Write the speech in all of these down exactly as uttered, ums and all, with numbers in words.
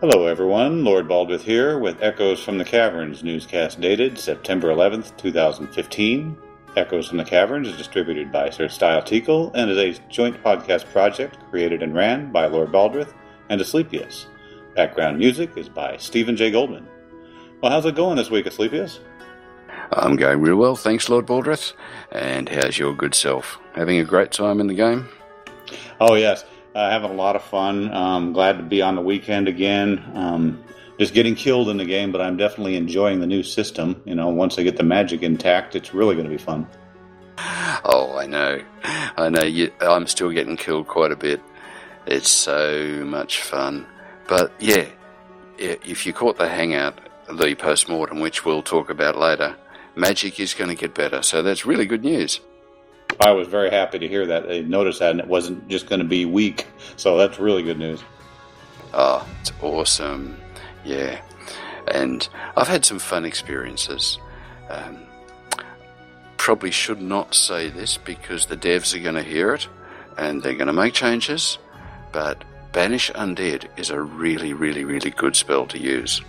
Hello everyone, Lord Baldwith here with Echoes from the Caverns newscast dated September eleventh, twenty fifteen. Echoes from the Caverns is distributed by Sir Style Teakle and is a joint podcast project created and ran by Lord Baldwith and Asclepius. Background music is by Stephen J. Goldman. Well, how's it going this week, Asclepius? I'm going real well, thanks, Lord Baldwith. And how's your good self? Having a great time in the game? Oh, yes. Uh, having a lot of fun. Um, glad to be on the weekend again. Um, just getting killed in the game, but I'm definitely enjoying the new system. You know, once I get the magic intact, it's really going to be fun. Oh, I know. I know. You, I'm still getting killed quite a bit. It's so much fun. But, yeah, if you caught the hangout, the post-mortem, which we'll talk about later, magic is going to get better. So that's really good news. I was very happy to hear that. They noticed that, and it wasn't just going to be weak. So that's really good news. Oh, it's awesome. Yeah. And I've had some fun experiences. Um, probably should not say this because the devs are going to hear it, and they're going to make changes. But Banish Undead is a really, really, really good spell to use.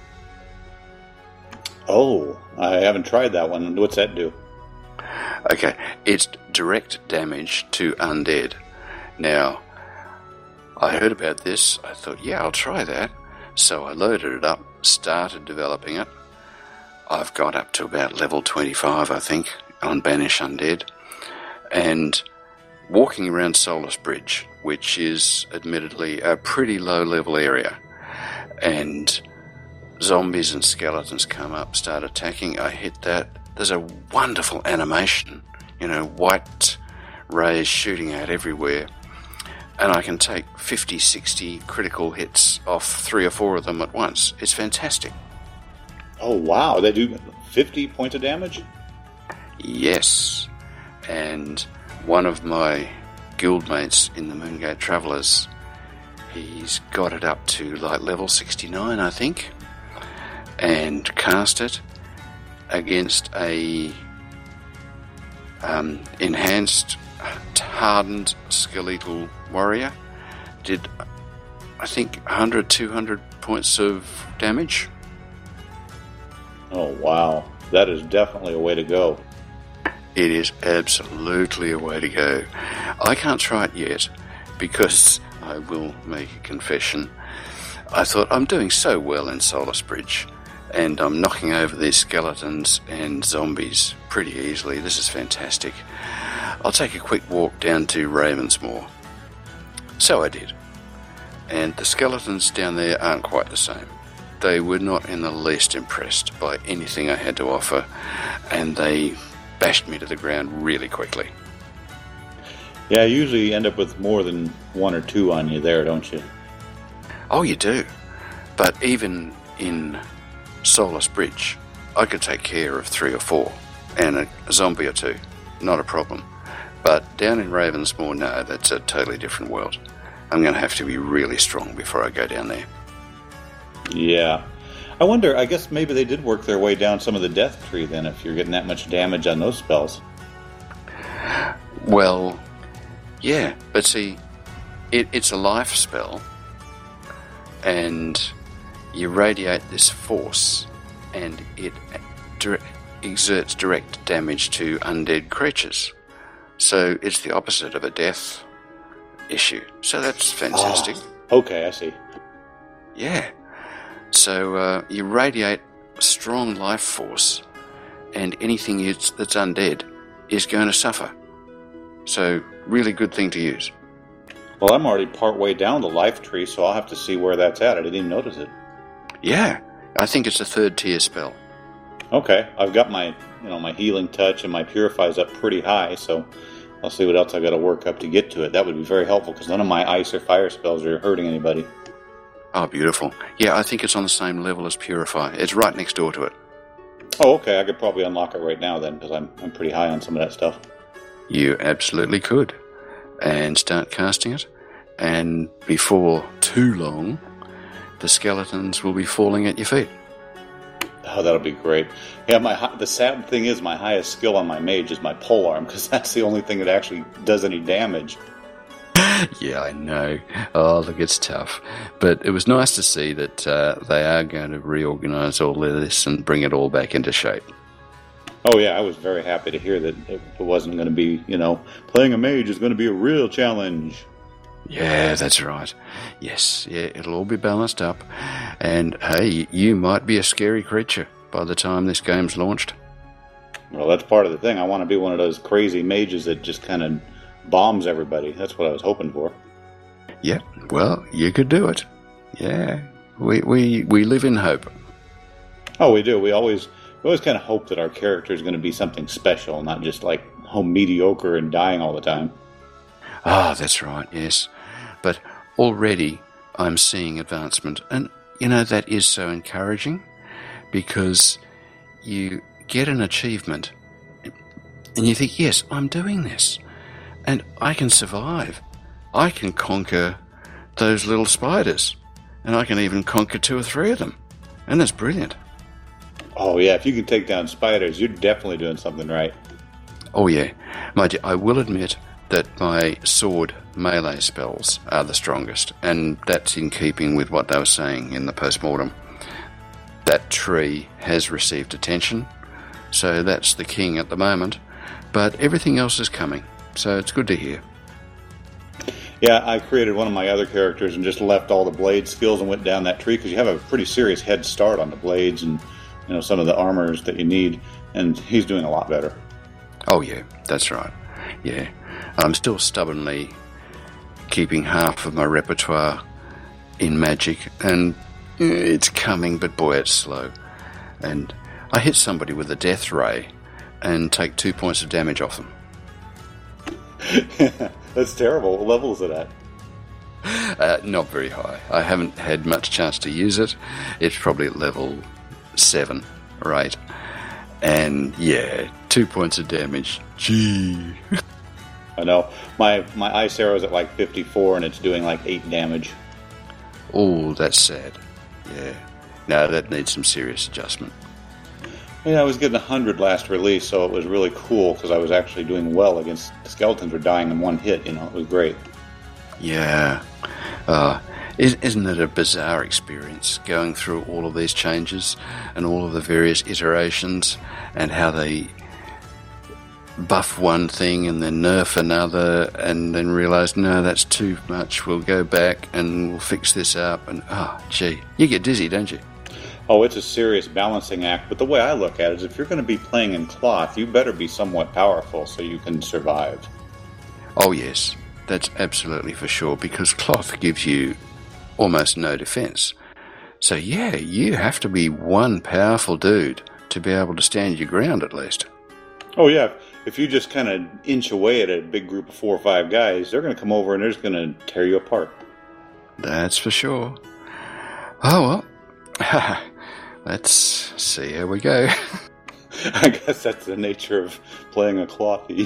Oh, I haven't tried that one. What's that do? Okay, it's direct damage to undead. Now, I heard about this, I thought, yeah, I'll try that. So I loaded it up, started developing it. I've got up to about level twenty-five, I think, on Banish Undead. And walking around Solus Bridge, which is admittedly a pretty low-level area, and zombies and skeletons come up, start attacking, I hit that. There's a wonderful animation, you know, white rays shooting out everywhere, and I can take fifty, sixty critical hits off three or four of them at once. It's fantastic. Oh, wow. They do fifty points of damage? Yes. And one of my guildmates in the Moongate Travellers, he's got it up to like level sixty-nine, I think, and cast it against a um, enhanced, hardened skeletal warrior. Did, I think, one hundred, two hundred points of damage. Oh, wow. That is definitely a way to go. It is absolutely a way to go. I can't try it yet because I will make a confession. I thought, I'm doing so well in Solus Bridge, and I'm knocking over these skeletons and zombies pretty easily. This is fantastic. I'll take a quick walk down to Ravensmoor. So I did. And the skeletons down there aren't quite the same. They were not in the least impressed by anything I had to offer, and they bashed me to the ground really quickly. Yeah, you usually end up with more than one or two on you there, don't you? Oh, you do. But even in Solus Bridge, I could take care of three or four, and a zombie or two, not a problem. But down in Ravensmoor, no, that's a totally different world. I'm going to have to be really strong before I go down there. Yeah. I wonder, I guess maybe they did work their way down some of the death tree then, if you're getting that much damage on those spells. Well, yeah, but see, it, it's a life spell, and you radiate this force, and it dire- exerts direct damage to undead creatures. So it's the opposite of a death issue. So that's fantastic. Oh, okay, I see. Yeah. So uh, you radiate strong life force, and anything that's undead is going to suffer. So really good thing to use. Well, I'm already part way down the life tree, so I'll have to see where that's at. I didn't even notice it. Yeah, I think it's a third tier spell. Okay, I've got my, you know, my healing touch and my purify's up pretty high, so I'll see what else I got to work up to get to it. That would be very helpful because none of my ice or fire spells are hurting anybody. Oh, beautiful. Yeah, I think it's on the same level as Purify. It's right next door to it. Oh, okay. I could probably unlock it right now then because I'm I'm pretty high on some of that stuff. You absolutely could. And start casting it. And before too long, the skeletons will be falling at your feet. Oh, that'll be great. Yeah, my the sad thing is my highest skill on my mage is my polearm because that's the only thing that actually does any damage. Yeah, I know. Oh, look, it's tough. But it was nice to see that uh, they are going to reorganise all of this and bring it all back into shape. Oh, yeah, I was very happy to hear that it wasn't going to be, you know, playing a mage is going to be a real challenge. Yeah, that's right. Yes, yeah, it'll all be balanced up. And, hey, you might be a scary creature by the time this game's launched. Well, that's part of the thing. I want to be one of those crazy mages that just kind of bombs everybody. That's what I was hoping for. Yeah, well, you could do it. Yeah, we we, we live in hope. Oh, we do. We always we always kind of hope that our character is going to be something special, not just like home mediocre and dying all the time. Ah, that's right, yes. But already I'm seeing advancement. And, you know, that is so encouraging because you get an achievement and you think, yes, I'm doing this. And I can survive. I can conquer those little spiders. And I can even conquer two or three of them. And that's brilliant. Oh, yeah, if you can take down spiders, you're definitely doing something right. Oh, yeah. My dear, I will admit that my sword melee spells are the strongest. And that's in keeping with what they were saying in the postmortem. That tree has received attention. So that's the king at the moment. But everything else is coming. So it's good to hear. Yeah, I created one of my other characters and just left all the blade skills and went down that tree because you have a pretty serious head start on the blades and, you know, some of the armors that you need, and he's doing a lot better. Oh, yeah, that's right. Yeah. I'm still stubbornly keeping half of my repertoire in magic, and it's coming, but boy, it's slow. And I hit somebody with a death ray and take two points of damage off them. That's terrible. What level is it at? Uh, not very high. I haven't had much chance to use it. It's probably at level seven or eight. And yeah, two points of damage. Gee. I know. My my ice arrow's at like fifty-four and it's doing like eight damage. Oh, that's sad. Yeah. No, that needs some serious adjustment. Yeah, I was getting one hundred last release, so it was really cool because I was actually doing well against the skeletons were dying in one hit, you know, it was great. Yeah. Uh, isn't it a bizarre experience going through all of these changes and all of the various iterations and how they buff one thing and then nerf another and then realise, no, that's too much, we'll go back and we'll fix this up and, oh, gee, you get dizzy, don't you? Oh, it's a serious balancing act, but the way I look at it is if you're going to be playing in cloth, you better be somewhat powerful so you can survive. Oh, yes, that's absolutely for sure, because cloth gives you almost no defense. So, yeah, you have to be one powerful dude to be able to stand your ground, at least. Oh, yeah. If you just kind of inch away at a big group of four or five guys, they're going to come over and they're just going to tear you apart. That's for sure. Oh, well. Let's see how we go. I guess that's the nature of playing a clothy.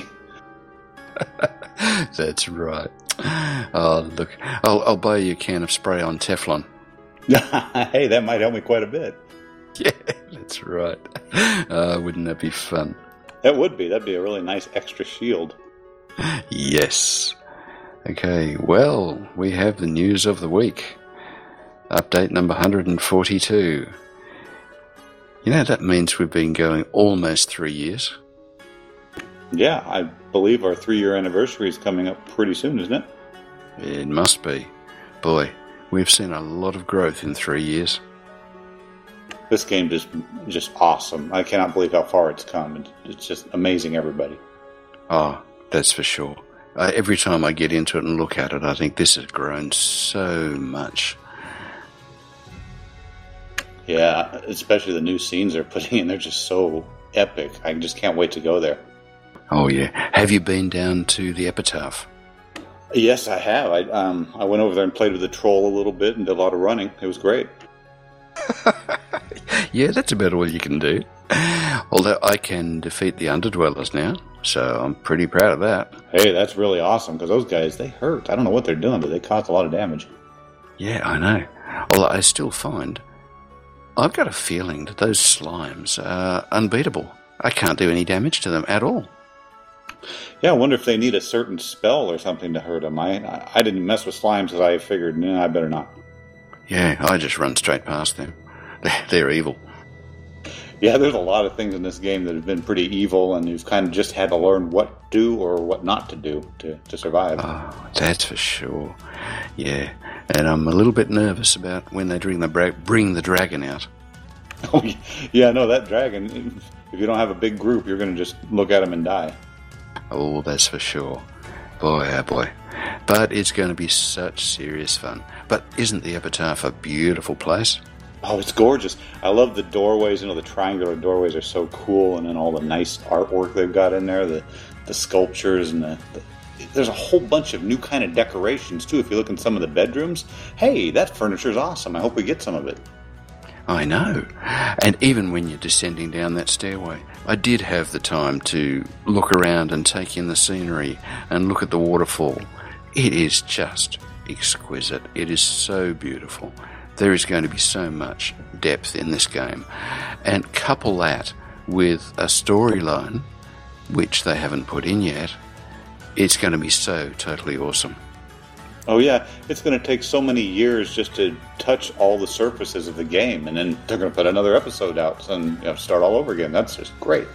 That's right. Oh, look, I'll, I'll buy you a can of spray-on Teflon. Hey, that might help me quite a bit. Yeah, that's right. Uh, wouldn't that be fun? That would be. That'd be a really nice extra shield. Yes. Okay, well, we have the news of the week. Update number one hundred forty-two. You know, that means we've been going almost three years. Yeah, I believe our three-year anniversary is coming up pretty soon, isn't it? It must be. Boy, we've seen a lot of growth in three years. This game is just awesome. I cannot believe how far it's come. It's just amazing, everybody. Oh, that's for sure. Uh, every time I get into it and look at it, I think this has grown so much. Yeah, especially the new scenes they're putting in. They're just so epic. I just can't wait to go there. Oh, yeah. Have you been down to the Epitaph? Yes, I have. I um I went over there and played with the troll a little bit and did a lot of running. It was great. Yeah, that's about all you can do. Although I can defeat the Underdwellers now, so I'm pretty proud of that. Hey, that's really awesome, because those guys, they hurt. I don't know what they're doing, but they cause a lot of damage. Yeah, I know. Although I still find... I've got a feeling that those slimes are unbeatable. I can't do any damage to them at all. Yeah, I wonder if they need a certain spell or something to hurt them. I I didn't mess with slimes because I figured, nah, I better not. Yeah, I just run straight past them. They're, they're evil. Yeah, there's a lot of things in this game that have been pretty evil, and you've kind of just had to learn what to do or what not to do to, to survive. Oh, that's for sure. Yeah, and I'm a little bit nervous about when they bring the, bra- bring the dragon out. Oh, yeah, no, that dragon, if you don't have a big group, you're going to just look at him and die. Oh, that's for sure. Boy, oh boy. But it's going to be such serious fun. But isn't the Epitaph a beautiful place? Oh, it's gorgeous. I love the doorways. You know, the triangular doorways are so cool, and then all the nice artwork they've got in there, the the sculptures, and the, the there's a whole bunch of new kind of decorations, too. If you look in some of the bedrooms, hey, that furniture's awesome. I hope we get some of it. I know. And even when you're descending down that stairway, I did have the time to look around and take in the scenery and look at the waterfall. It is just exquisite. It is so beautiful. There is going to be so much depth in this game. And couple that with a storyline, which they haven't put in yet, it's going to be so totally awesome. Oh yeah, it's going to take so many years just to touch all the surfaces of the game, and then they're going to put another episode out and you know, start all over again. That's just great.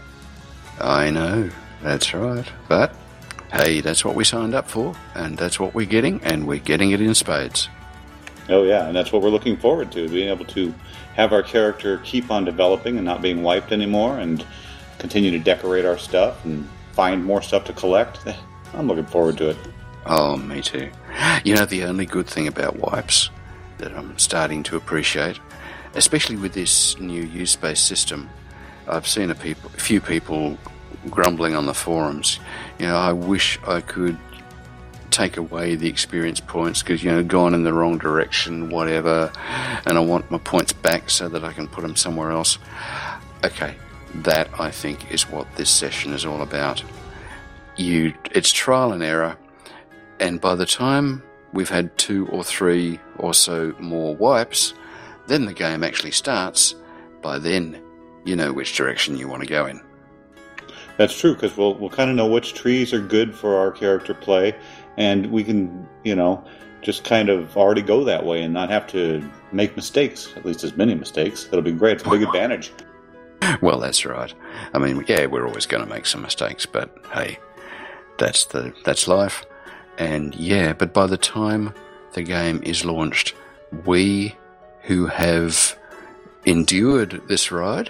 I know, that's right. But, hey, that's what we signed up for, and that's what we're getting, and we're getting it in spades. Oh yeah, and that's what we're looking forward to, being able to have our character keep on developing and not being wiped anymore, and continue to decorate our stuff and find more stuff to collect. I'm looking forward to it. Oh, me too. You know, the only good thing about wipes that I'm starting to appreciate, especially with this new use-based system, I've seen a, people, a few people grumbling on the forums, you know, I wish I could take away the experience points because, you know, gone in the wrong direction, whatever, and I want my points back so that I can put them somewhere else. Okay, that, I think, is what this session is all about. You, it's trial and error, and by the time we've had two or three or so more wipes, then the game actually starts. By then, you know which direction you want to go in. That's true, because we'll, we'll kind of know which trees are good for our character play, and we can, you know, just kind of already go that way and not have to make mistakes, at least as many mistakes. It'll be great. It's a big advantage. Well, that's right. I mean, yeah, we're always going to make some mistakes, but hey, that's the that's life. And yeah, but by the time the game is launched, we who have endured this ride,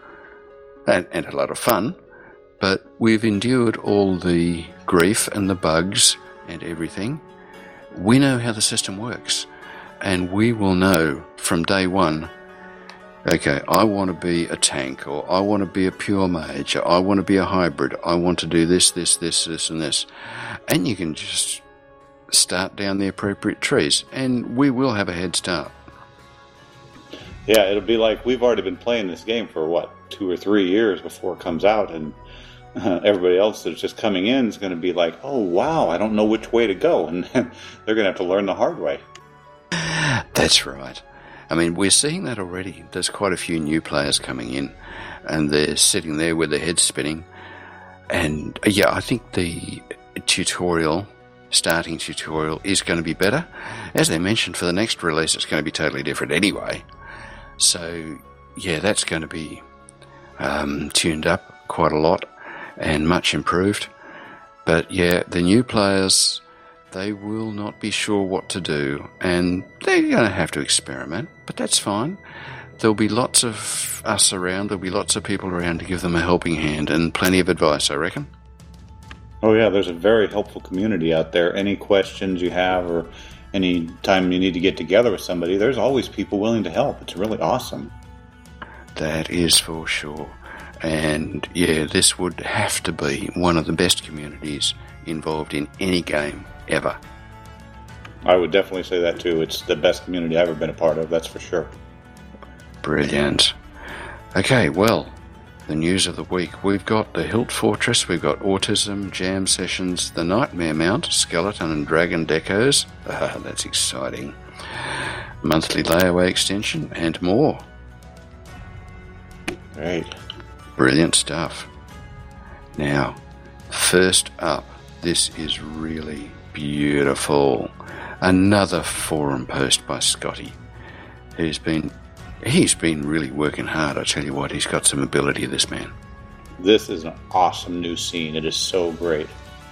and, and a lot of fun, but we've endured all the grief and the bugs and everything, we know how the system works. And we will know from day one, okay, I want to be a tank, or I want to be a pure mage, or I want to be a hybrid, I want to do this, this, this, this, and this. And you can just start down the appropriate trees, and we will have a head start. Yeah, it'll be like we've already been playing this game for, what, two or three years before it comes out, and uh, everybody else that's just coming in is going to be like, oh, wow, I don't know which way to go, and they're going to have to learn the hard way. That's right. I mean, we're seeing that already. There's quite a few new players coming in, and they're sitting there with their heads spinning. And, yeah, I think the tutorial, starting tutorial, is going to be better. As they mentioned, for the next release, it's going to be totally different anyway. So, yeah, that's going to be um, tuned up quite a lot and much improved. But, yeah, the new players, they will not be sure what to do, and they're going to have to experiment, but that's fine. There'll be lots of us around, there'll be lots of people around to give them a helping hand, and plenty of advice, I reckon. Oh yeah, there's a very helpful community out there. Any questions you have, or any time you need to get together with somebody, there's always people willing to help. It's really awesome. That is for sure. And yeah, this would have to be one of the best communities involved in any game ever. I would definitely say that too. It's the best community I've ever been a part of, that's for sure. Brilliant. Okay, well, the news of the week. We've got the Hilt Fortress, we've got Autism, Jam Sessions, the Nightmare Mount, Skeleton and Dragon Decos. Ah, that's exciting. Monthly layaway extension, and more. Great. Brilliant stuff. Now, First up, this is really beautiful. Another forum post by Scotty, who's been he's been really working hard. I tell you what, he's got some ability, this man. This is an awesome new scene. It is so great.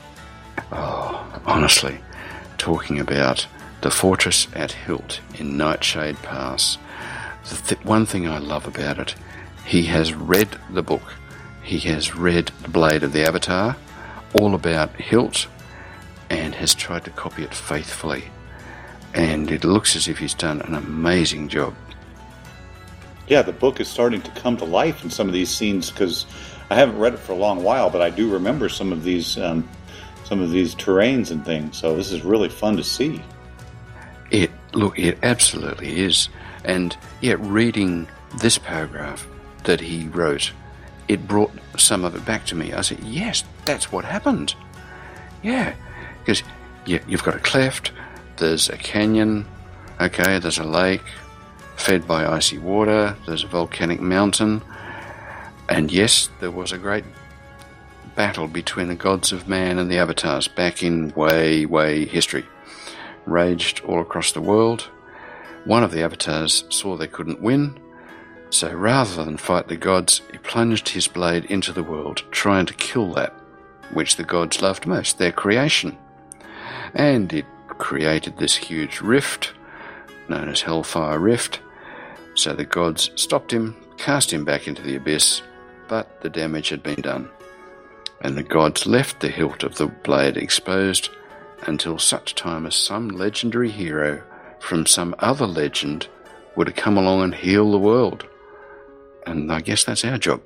Oh, honestly, talking about the fortress at Hilt in Nightshade Pass. The th- one thing I love about it, he has read the book. He has read The Blade of the Avatar, all about Hilt, and has tried to copy it faithfully. And it looks as if he's done an amazing job. Yeah, the book is starting to come to life in some of these scenes, because I haven't read it for a long while, but I do remember some of these um, some of these terrains and things. So this is really fun to see. It look, it absolutely is. And yet, reading this paragraph that he wrote, it brought some of it back to me. I said, yes, that's what happened. Yeah, because yeah, you've got a cleft, there's a canyon, okay, there's a lake fed by icy water, there's a volcanic mountain, and yes, there was a great battle between the gods of man and the avatars back in way, way history. Raged all across the world. One of the avatars saw they couldn't win, so rather than fight the gods, he plunged his blade into the world, trying to kill that which the gods loved most, their creation. And it created this huge rift, known as Hellfire Rift, so the gods stopped him, cast him back into the abyss, but the damage had been done, and the gods left the hilt of the blade exposed until such time as some legendary hero from some other legend would have come along and heal the world. And I guess that's our job.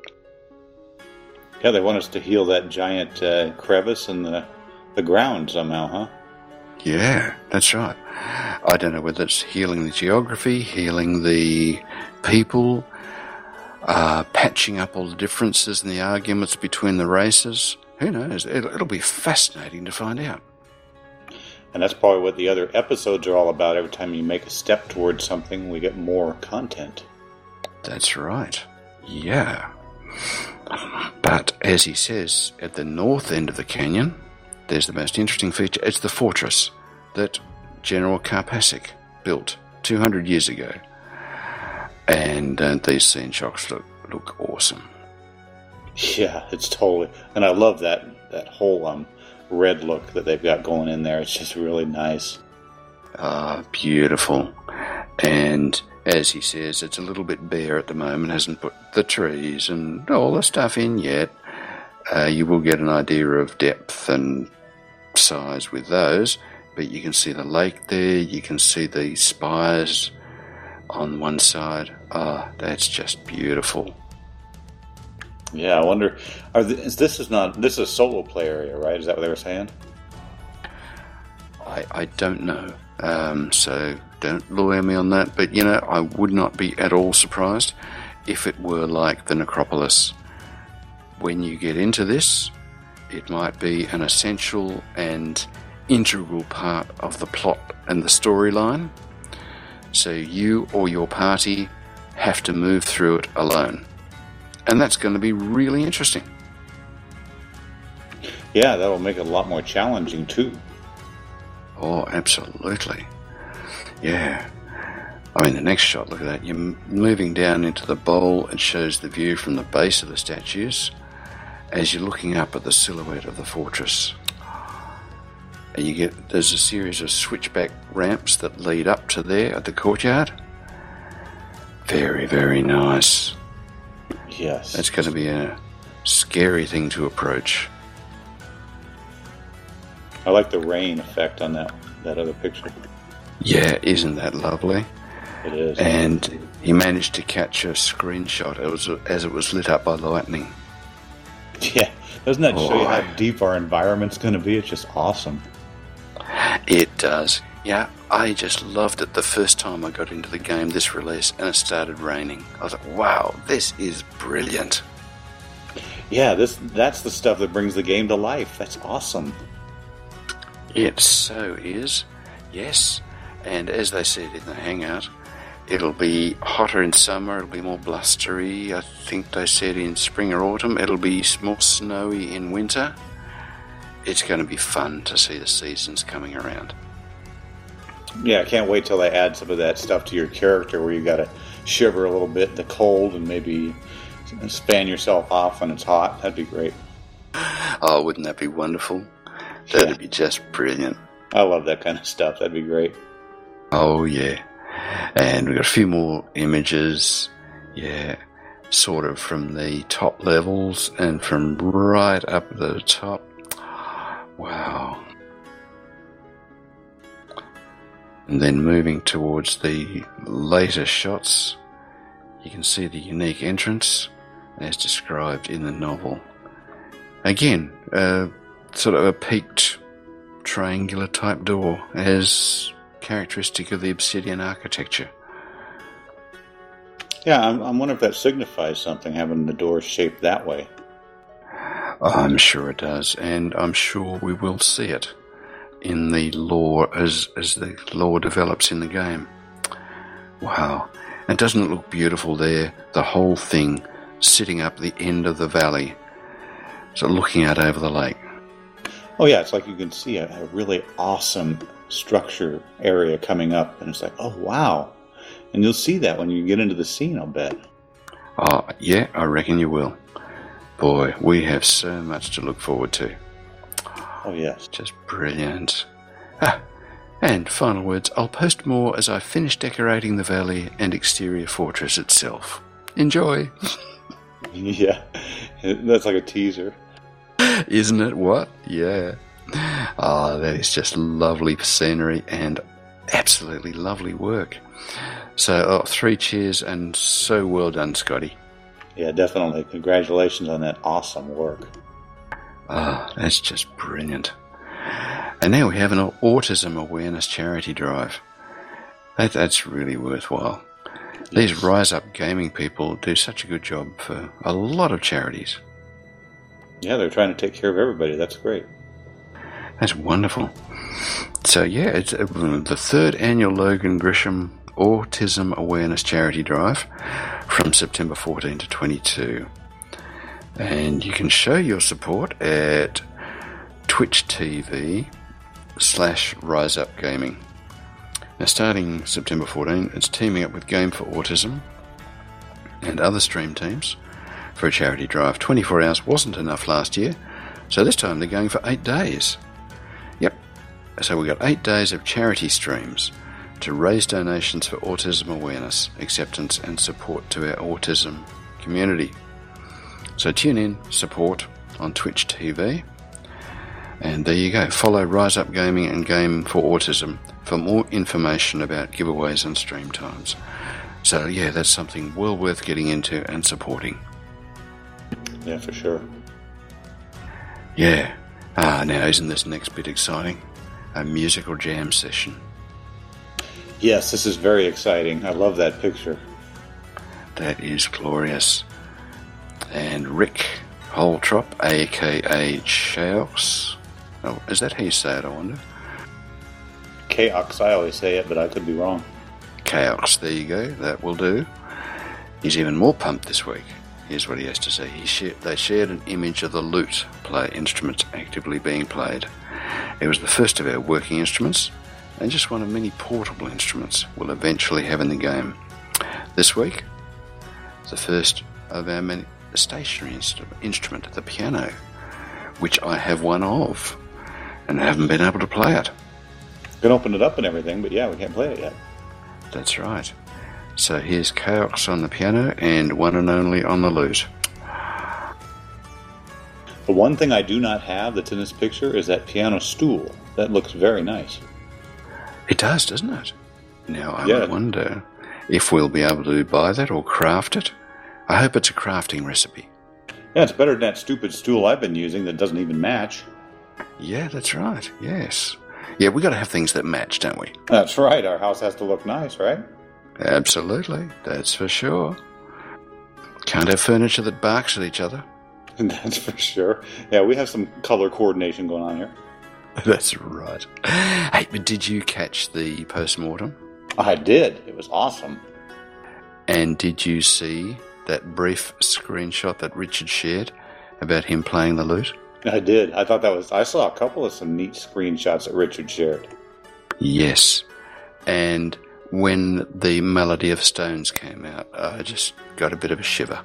Yeah, they want us to heal that giant uh, crevice in the, the ground somehow, huh? Yeah, that's right. I don't know whether it's healing the geography, healing the people, uh, patching up all the differences in the arguments between the races. Who knows? It'll, it'll be fascinating to find out. And that's probably what the other episodes are all about. Every time you make a step towards something, we get more content. That's right. Yeah. But as he says, at the north end of the canyon, there's the most interesting feature. It's the fortress that General Karpasik built two hundred years ago. And uh, these scene shocks look, look awesome. Yeah, it's totally... And I love that, that whole um, red look that they've got going in there. It's just really nice. Ah, beautiful. And as he says, it's a little bit bare at the moment, hasn't put the trees and all the stuff in yet. Uh, you will get an idea of depth and size with those, but you can see the lake there, you can see the spires on one side. Ah, that's just beautiful. Yeah, I wonder, are the, is this is not, this is a solo play area, right? Is that what they were saying? I, I don't know, um, so don't lawyer me on that, but you know, I would not be at all surprised if it were like the Necropolis. When you get into this, it might be an essential and integral part of the plot and the storyline, so you or your party have to move through it alone. And that's going to be really interesting. Yeah, that'll make it a lot more challenging too. Oh, absolutely. Yeah. I mean, the next shot, look at that. You're moving down into the bowl. It shows the view from the base of the statues as you're looking up at the silhouette of the fortress. And you get, there's a series of switchback ramps that lead up to there at the courtyard. Very, very nice. Yes. That's going to be a scary thing to approach. I like the rain effect on that, that other picture. Yeah, isn't that lovely? It is. And he managed to catch a screenshot as, as it was lit up by lightning. Yeah, doesn't that oh, show you how deep our environment's going to be? It's just awesome. It does. Yeah, I just loved it the first time I got into the game, this release, and it started raining. I was like, wow, this is brilliant. Yeah, this that's the stuff that brings the game to life. That's awesome. It so is, yes. And as they said in the Hangout, it'll be hotter in summer, it'll be more blustery. I think they said in spring or autumn, it'll be more snowy in winter. it's going to be fun to see the seasons coming around. Yeah, I can't wait till they add some of that stuff to your character where you got to shiver a little bit in the cold and maybe span yourself off when it's hot. That'd be great. Oh, wouldn't that be wonderful? That'd yeah. be just brilliant. I love that kind of stuff. That'd be great. Oh, yeah. And we've got a few more images. Yeah, sort of from the top levels and from right up the top. Wow. And then moving towards the later shots, you can see the unique entrance as described in the novel. Again, uh, sort of a peaked triangular type door as characteristic of the Obsidian architecture. Yeah, I'm, I'm wondering if that signifies something, having the door shaped that way. I'm sure it does, and I'm sure we will see it in the lore as as the lore develops in the game. Wow. And doesn't it look beautiful there? The whole thing sitting up the end of the valley, so looking out over the lake. Oh yeah, it's like you can see a, a really awesome structure area coming up, and it's like, oh wow. And you'll see that when you get into the scene, I'll bet. Oh, yeah, I reckon you will. Boy, we have so much to look forward to. Oh, yes. Just brilliant. Ah, and final words, I'll post more as I finish decorating the valley and exterior fortress itself. Enjoy. Yeah, that's like a teaser. Isn't it? What? Yeah. Oh, that is just lovely scenery and absolutely lovely work. So, oh, three cheers and so well done, Scotty. Yeah, definitely. Congratulations on that awesome work. Ah, oh, that's just brilliant. And now we have an autism awareness charity drive. That, that's really worthwhile. Yes. These Rise Up Gaming people do such a good job for a lot of charities. Yeah, they're trying to take care of everybody. That's great. That's wonderful. So, yeah, it's uh, the third annual Logan Grisham Autism Awareness Charity Drive from September fourteenth to twenty-two. And you can show your support at Twitch T V slash Rise Up Gaming. Now, starting September fourteenth, it's teaming up with Game for Autism and other stream teams for a charity drive. twenty-four hours wasn't enough last year, so this time they're going for eight days. Yep, so we got eight days of charity streams to raise donations for autism awareness, acceptance and support to our autism community. So tune in, support on Twitch T V, and there you go. Follow Rise Up Gaming and Game for Autism for more information about giveaways and stream times. So yeah, that's something well worth getting into and supporting. Yeah, for sure. Yeah. Ah, now isn't this next bit exciting? A musical jam session. Yes, this is very exciting. I love that picture. That is glorious. And Rick Holtrop, a k a. Chaos. Oh, is that how you say it, I wonder? Chaos, I always say it, but I could be wrong. Chaos, there you go. That will do. He's even more pumped this week. Here's what he has to say. He shared, they shared an image of the lute play instruments actively being played. It was the first of our working instruments, and just one of many portable instruments we'll eventually have in the game. This week, the first of our many stationary inst- instrument, the piano, which I have one of, and haven't been able to play it. We can open it up and everything, but yeah, we can't play it yet. That's right. So here's Chaos on the piano and one and only on the lute. The one thing I do not have that's in this picture is that piano stool. That looks very nice. It does, doesn't it? Now I yeah. wonder if we'll be able to buy that or craft it. I hope it's a crafting recipe. Yeah, it's better than that stupid stool I've been using that doesn't even match. Yeah, that's right. Yes. Yeah, we got to have things that match, don't we? That's right. Our house has to look nice, right? Absolutely. That's for sure. Can't have furniture that barks at each other. That's for sure. Yeah, we have some color coordination going on here. That's right. Hey, but did you catch the post-mortem? I did. It was awesome. And did you see that brief screenshot that Richard shared about him playing the lute? I did. I thought that was... I saw a couple of some neat screenshots that Richard shared. Yes. And when the Melody of Stones came out, I just got a bit of a shiver.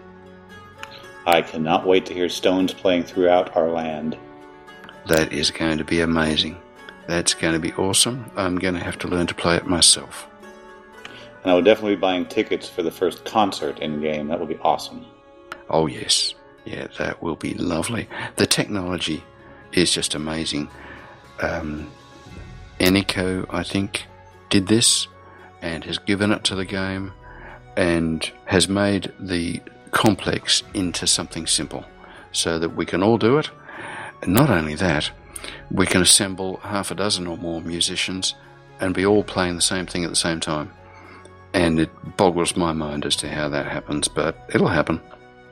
I cannot wait to hear Stones playing throughout our land. That is going to be amazing. That's going to be awesome. I'm going to have to learn to play it myself. And I will definitely be buying tickets for the first concert in-game. That will be awesome. Oh, yes. Yeah, that will be lovely. The technology is just amazing. Um, Eniko, I think, did this and has given it to the game and has made the complex into something simple so that we can all do it. And not only that, we can assemble half a dozen or more musicians and be all playing the same thing at the same time. And it boggles my mind as to how that happens, but it'll happen.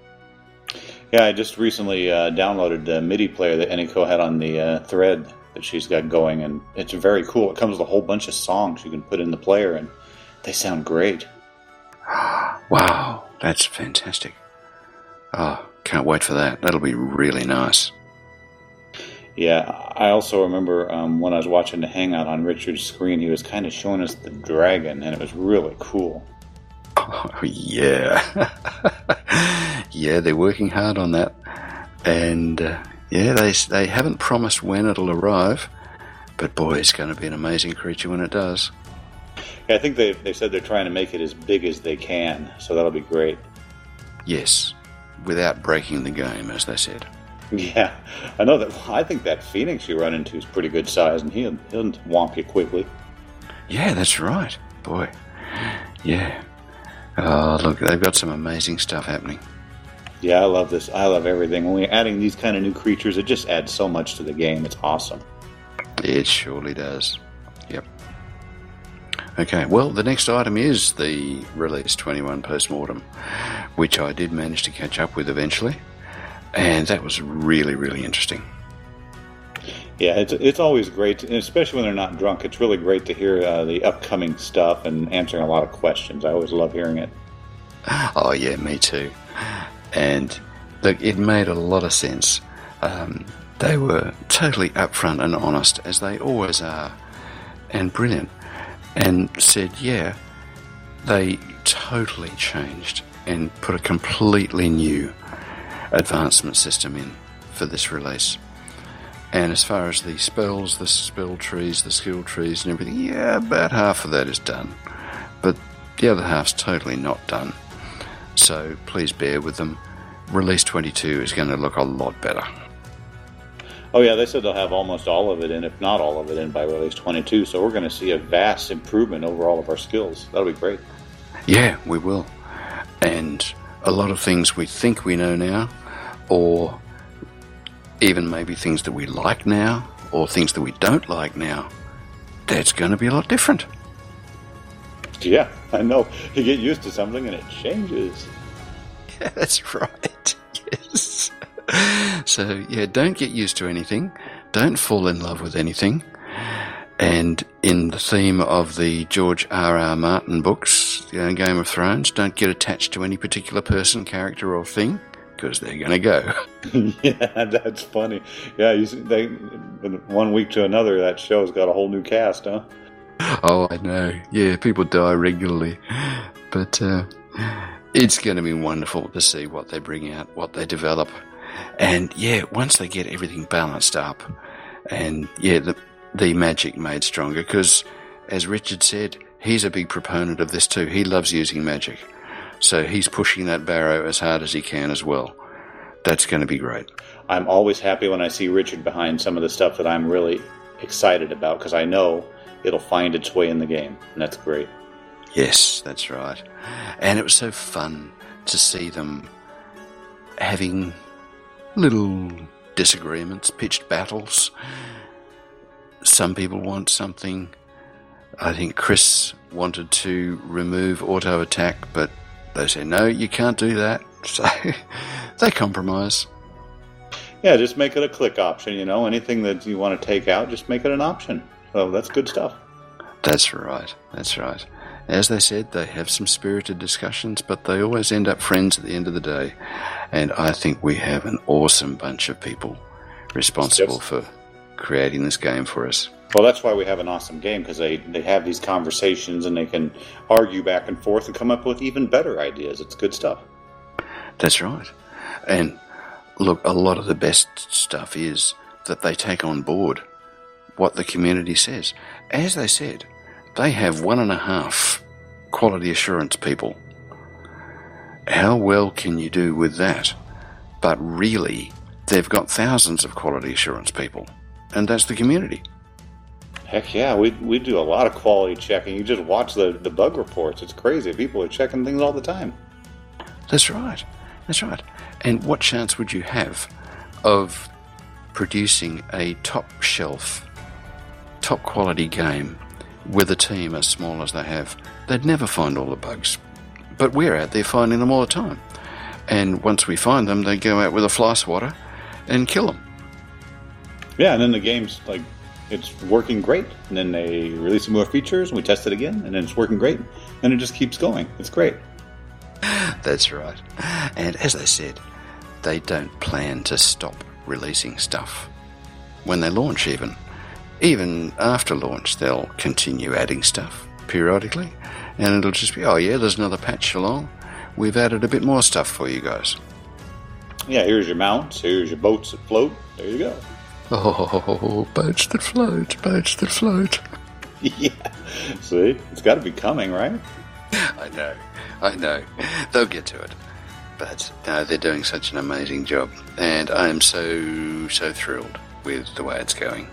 Yeah, I just recently uh, downloaded the MIDI player that Eniko had on the uh, thread that she's got going, and it's very cool. It comes with a whole bunch of songs you can put in the player, and they sound great. Wow, that's fantastic. Oh, can't wait for that. That'll be really nice. Yeah, I also remember um, when I was watching the Hangout on Richard's screen, he was kind of showing us the dragon, and it was really cool. Oh, yeah. Yeah, they're working hard on that. And, uh, yeah, they they haven't promised when it'll arrive, but boy, it's going to be an amazing creature when it does. Yeah, I think they they said they're trying to make it as big as they can, so that'll be great. Yes, without breaking the game, as they said. Yeah, I know that. I think that Phoenix you run into is pretty good size, and he'll, he'll whomp you quickly. Yeah, that's right. Boy. Yeah. Oh, look, they've got some amazing stuff happening. Yeah, I love this. I love everything. When we're adding these kind of new creatures, it just adds so much to the game. It's awesome. It surely does. Yep. Okay, well, the next item is the Release twenty-one Postmortem, which I did manage to catch up with eventually. And that was really, really interesting. Yeah, it's it's always great, especially when they're not drunk. It's really great to hear uh, the upcoming stuff and answering a lot of questions. I always love hearing it. Oh, yeah, me too. And look, it made a lot of sense. Um, they were totally upfront and honest, as they always are, and brilliant. And said, yeah, they totally changed and put a completely new advancement system in for this release. And as far as the spells, the spell trees, the skill trees and everything, yeah, about half of that is done. But the other half's totally not done. So please bear with them. Release twenty-two is going to look a lot better. Oh yeah, they said they'll have almost all of it in, if not all of it in, by Release twenty-two. So we're going to see a vast improvement over all of our skills. That'll be great. Yeah, we will. And a lot of things we think we know now, or even maybe things that we like now, or things that we don't like now, that's going to be a lot different. Yeah, I know. You get used to something and it changes. Yeah, that's right. Yes. So, yeah, don't get used to anything. Don't fall in love with anything. And in the theme of the George R R. Martin books, you know, Game of Thrones, don't get attached to any particular person, character, or thing, because they're going to go. Yeah, that's funny. Yeah, you see, they one week to another, that show's got a whole new cast, huh? Oh, I know. Yeah, people die regularly. But uh, it's going to be wonderful to see what they bring out, what they develop. And, yeah, once they get everything balanced up, and, yeah, the, the magic made stronger, because, as Richard said, he's a big proponent of this too. He loves using magic. So he's pushing that barrow as hard as he can as well. That's going to be great. I'm always happy when I see Richard behind some of the stuff that I'm really excited about, because I know it'll find its way in the game, and that's great. Yes, that's right. And it was so fun to see them having little disagreements, pitched battles. Some people want something. I think Chris wanted to remove auto attack, but they say, no, you can't do that. So they compromise. Yeah, just make it a click option, you know. Anything that you want to take out, just make it an option. So that's good stuff. That's right. That's right. As they said, they have some spirited discussions, but they always end up friends at the end of the day. And I think we have an awesome bunch of people responsible Yes. for creating this game for us. Well, that's why we have an awesome game, because they, they have these conversations and they can argue back and forth and come up with even better ideas. It's good stuff. That's right. And look, a lot of the best stuff is that they take on board what the community says. As they said, they have one and a half quality assurance people. How well can you do with that? But really, they've got thousands of quality assurance people, and that's the community. Heck yeah, we we do a lot of quality checking. You just watch the, the bug reports. It's crazy. People are checking things all the time. That's right. That's right. And what chance would you have of producing a top shelf, top quality game with a team as small as they have? They'd never find all the bugs. But we're out there finding them all the time. And once we find them, they go out with a fly swatter and kill them. Yeah, and then the game's like, it's working great. And then they release some more features, and we test it again, and then it's working great. And it just keeps going. It's great. That's right. And as I said, they don't plan to stop releasing stuff. When they launch even, even after launch, they'll continue adding stuff periodically. And it'll just be, oh yeah, there's another patch along. We've added a bit more stuff for you guys. Yeah, here's your mounts. Here's your boats that float. There you go. Oh, boats that float, boats that float. Yeah. See? It's got to be coming, right? I know, I know. They'll get to it. But no, they're doing such an amazing job. And I am so, so thrilled with the way it's going.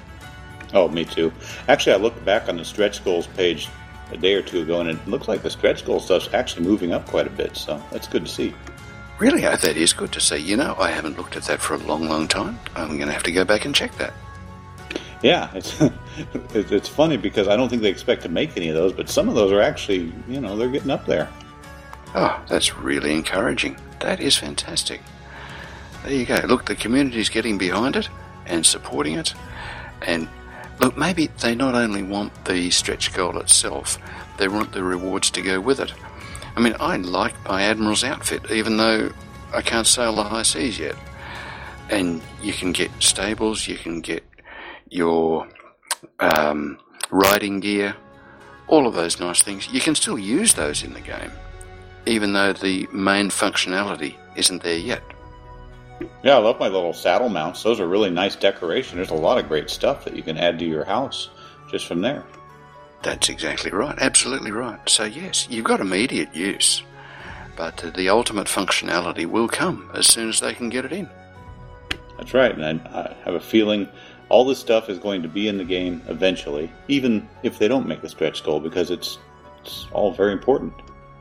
Oh, me too. Actually, I looked back on the stretch goals page a day or two ago, and it looks like the stretch goal stuff's actually moving up quite a bit, so that's good to see. Really, oh, that is good to see. You know, I haven't looked at that for a long, long time. I'm going to have to go back and check that. Yeah, it's it's funny because I don't think they expect to make any of those, but some of those are actually, you know, they're getting up there. Oh, that's really encouraging. That is fantastic. There you go. Look, the community's getting behind it and supporting it. And look, maybe they not only want the stretch goal itself, they want the rewards to go with it. I mean, I like my Admiral's outfit, even though I can't sail the high seas yet. And you can get stables, you can get your um, riding gear, all of those nice things. You can still use those in the game, even though the main functionality isn't there yet. Yeah, I love my little saddle mounts. Those are really nice decoration. There's a lot of great stuff that you can add to your house just from there. That's exactly right. Absolutely right. So yes, you've got immediate use, but uh, the ultimate functionality will come as soon as they can get it in. That's right, and I, I have a feeling all this stuff is going to be in the game eventually, even if they don't make the stretch goal, because it's it's all very important.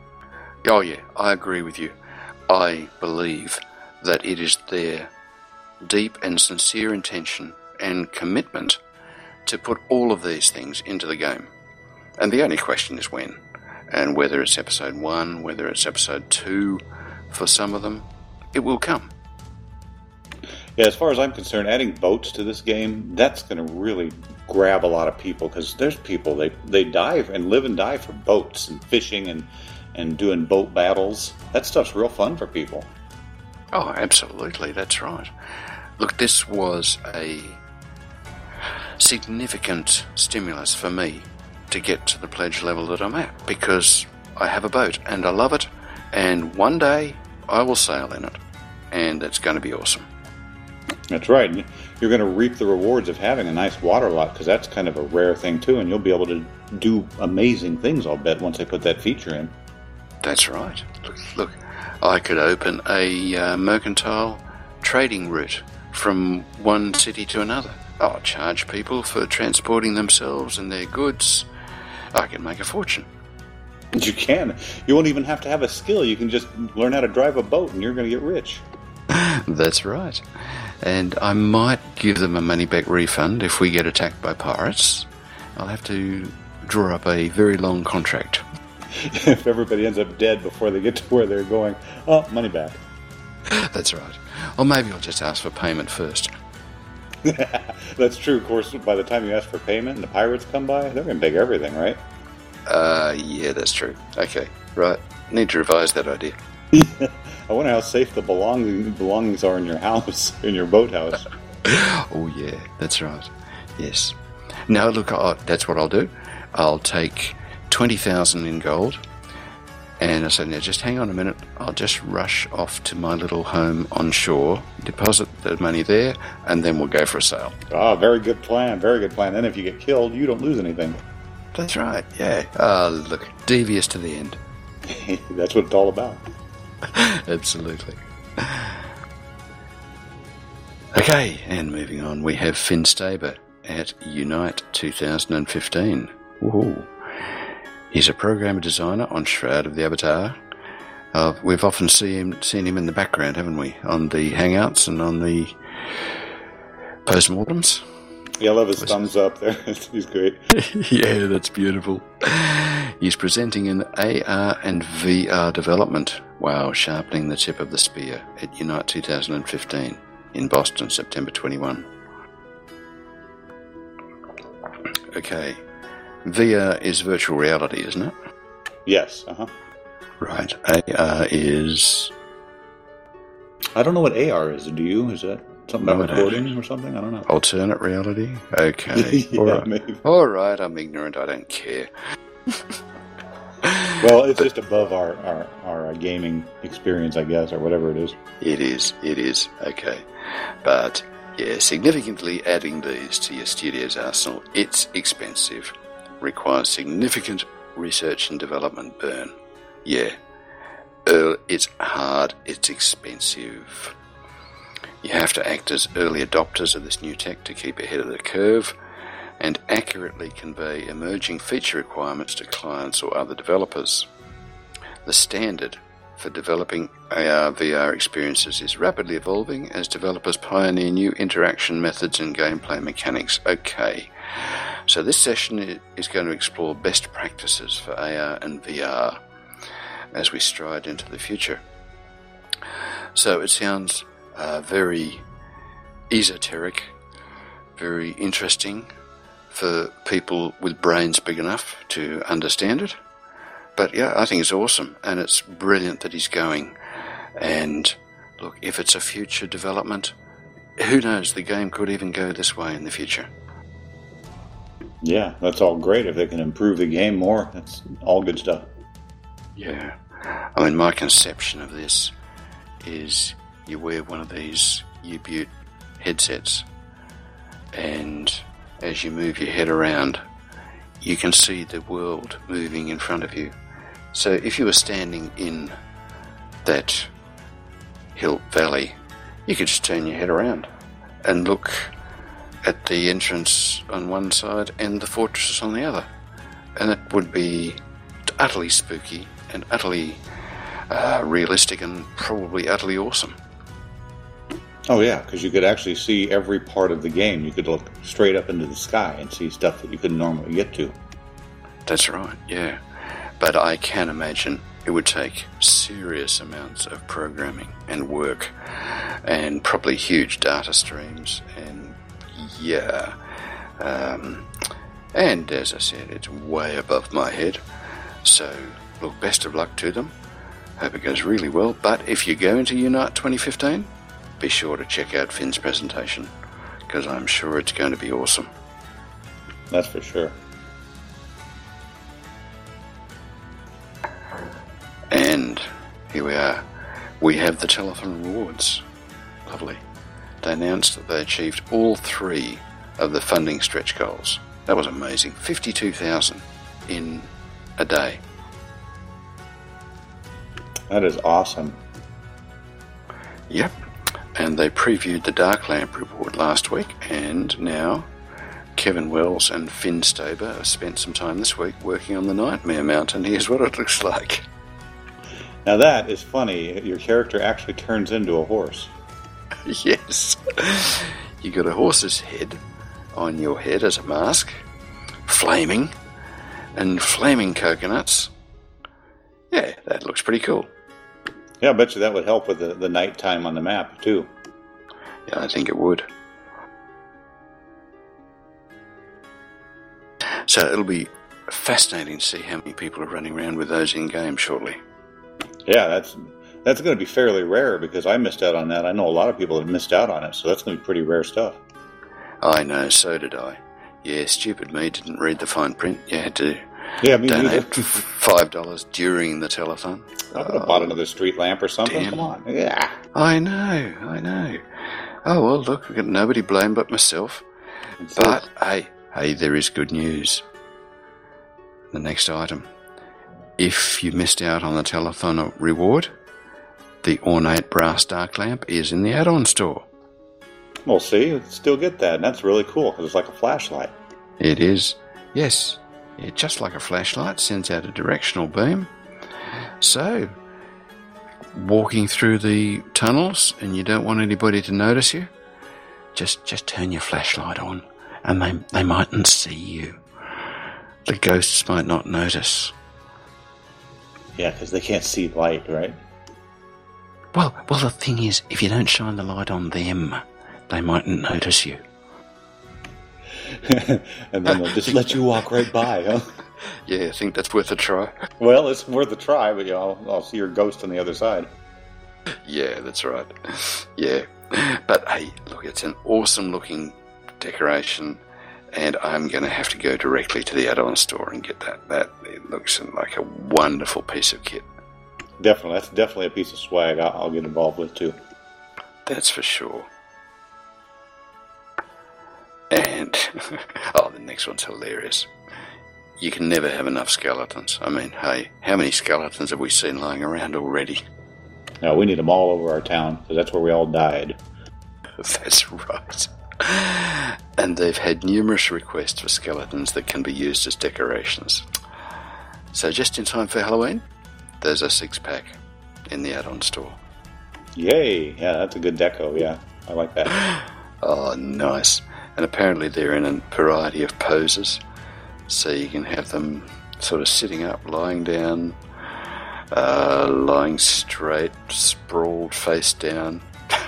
Oh yeah, I agree with you. I believe that it is their deep and sincere intention and commitment to put all of these things into the game. And the only question is when. And whether it's episode one, whether it's episode two, for some of them, it will come. Yeah, as far as I'm concerned, adding boats to this game, that's going to really grab a lot of people, because there's people, they they dive and live and die for boats and fishing and, and doing boat battles. That stuff's real fun for people. Oh, absolutely, that's right. Look, this was a significant stimulus for me to get to the pledge level that I'm at, because I have a boat and I love it, and one day I will sail in it, and it's going to be awesome. That's right. You're going to reap the rewards of having a nice water lot, because that's kind of a rare thing too, and you'll be able to do amazing things, I'll bet, once they put that feature in. That's right. Look, look I could open a uh, mercantile trading route from one city to another. I'll charge people for transporting themselves and their goods. I can make a fortune. You can. You won't even have to have a skill. You can just learn how to drive a boat, and you're going to get rich. That's right. And I might give them a money-back refund if we get attacked by pirates. I'll have to draw up a very long contract. If everybody ends up dead before they get to where they're going, oh, money back. That's right. Or maybe I'll just ask for payment first. That's true. Of course, by the time you ask for payment and the pirates come by, they're going to take everything, right? Uh, yeah, that's true. Okay, right. Need to revise that idea. I wonder how safe the belonging, belongings are in your house, in your boathouse. Oh, yeah, that's right. Yes. No, look, I, that's what I'll do. I'll take twenty thousand in gold, and I said, now just hang on a minute. I'll just rush off to my little home on shore, deposit the money there, and then we'll go for a sail. Ah, very good plan, very good plan. Then if you get killed, you don't lose anything. That's right, yeah. Oh, look, devious to the end. That's what it's all about. Absolutely. Okay, and moving on, we have Finn Staber at Unite two thousand fifteen. Woohoo. He's a programmer designer on Shroud of the Avatar. Uh, we've often see him, seen him in the background, haven't we? On the Hangouts and on the postmortems. Yeah, I love his thumbs up there. He's great. Yeah, that's beautiful. He's presenting in A R and V R development. Wow, sharpening the tip of the spear at Unite two thousand fifteen in Boston, September twenty-first. Okay. V R is virtual reality, isn't it? Yes, uh-huh. Right. A R is... I don't know what A R is, do you? Is that something about No, recording or something? I don't know. alternate reality? Okay. Yeah, All right. maybe. All right, I'm ignorant. I don't care. Well, it's just above our, our, our gaming experience, I guess, or whatever it is. It is. It is. Okay. But, yeah, significantly adding these to your studio's arsenal, it's expensive. Requires significant research and development burn. Yeah. Uh, it's hard. It's expensive. You have to act as early adopters of this new tech to keep ahead of the curve and accurately convey emerging feature requirements to clients or other developers. The standard for developing A R V R experiences is rapidly evolving as developers pioneer new interaction methods and gameplay mechanics. Okay, so this session is going to explore best practices for A R and V R as we stride into the future. So it sounds uh, very esoteric, very interesting for people with brains big enough to understand it. But yeah, I think it's awesome, and it's brilliant that he's going. And look, if it's a future development, who knows, the game could even go this way in the future. Yeah, that's all great. If they can improve the game more, that's all good stuff. Yeah. I mean, my conception of this is you wear one of these U-Butte headsets, and as you move your head around, you can see the world moving in front of you. So if you were standing in that hill valley, you could just turn your head around and look at the entrance on one side and the fortresses on the other. And it would be utterly spooky and utterly uh, realistic and probably utterly awesome. Oh yeah, because you could actually see every part of the game. You could look straight up into the sky and see stuff that you couldn't normally get to. That's right, yeah. But I can imagine it would take serious amounts of programming and work and probably huge data streams and yeah. Um, and as I said, it's way above my head. So, look, best of luck to them. Hope it goes really well. But if you go into Unite twenty fifteen, be sure to check out Finn's presentation, because I'm sure it's going to be awesome. That's for sure. And here we are. We have the Telethon Rewards. Lovely. They announced that they achieved all three of the funding stretch goals. That was amazing. fifty-two thousand in a day. That is awesome. Yep. And they previewed the Dark Lamp reward last week, and now Kevin Wells and Finn Staber have spent some time this week working on the Nightmare Mountain. Here's what it looks like. Now that is funny. Your character actually turns into a horse. Yes. You got a horse's head on your head as a mask, flaming, and flaming coconuts. Yeah, that looks pretty cool. Yeah, I bet you that would help with the, the nighttime on the map, too. Yeah, I think it would. So it'll be fascinating to see how many people are running around with those in-game shortly. Yeah, that's That's going to be fairly rare because I missed out on that. I know a lot of people have missed out on it, so that's going to be pretty rare stuff. I know, so did I. Yeah, stupid me, didn't read the fine print. You had to yeah, me donate five dollars during the telethon. I could have oh, bought another street lamp or something. Damn. Come on. Yeah. I know, I know. Oh, well, look, I've got nobody blamed but myself. It's but, it. hey, hey, there is good news. The next item. If you missed out on the telethon reward, the ornate brass dark lamp is in the add-on store. Well, see, you still get that, and that's really cool, because it's like a flashlight. It is. Yes. Yeah, just like a flashlight, sends out a directional beam. So, walking through the tunnels, and you don't want anybody to notice you, just just turn your flashlight on, and they, they mightn't see you. The ghosts might not notice. Yeah, because they can't see light, right? Well, well, the thing is, if you don't shine the light on them, they mightn't notice you. And then they'll just let you walk right by, huh? Yeah, I think that's worth a try. Well, it's worth a try, but you know, I'll, I'll see your ghost on the other side. Yeah, that's right. Yeah. But hey, look, it's an awesome looking decoration, and I'm going to have to go directly to the add-on store and get that. That it looks like a wonderful piece of kit. Definitely, that's definitely a piece of swag I'll, I'll get involved with too. That's for sure. And, oh, the next one's hilarious. You can never have enough skeletons. I mean, hey, how many skeletons have we seen lying around already? No, we need them all over our town, because that's where we all died. That's right. And they've had numerous requests for skeletons that can be used as decorations. So just in time for Halloween, there's a six-pack in the add-on store. Yay! Yeah, that's a good deco, yeah. I like that. Oh, nice. And apparently they're in a variety of poses. So you can have them sort of sitting up, lying down, uh, lying straight, sprawled face down.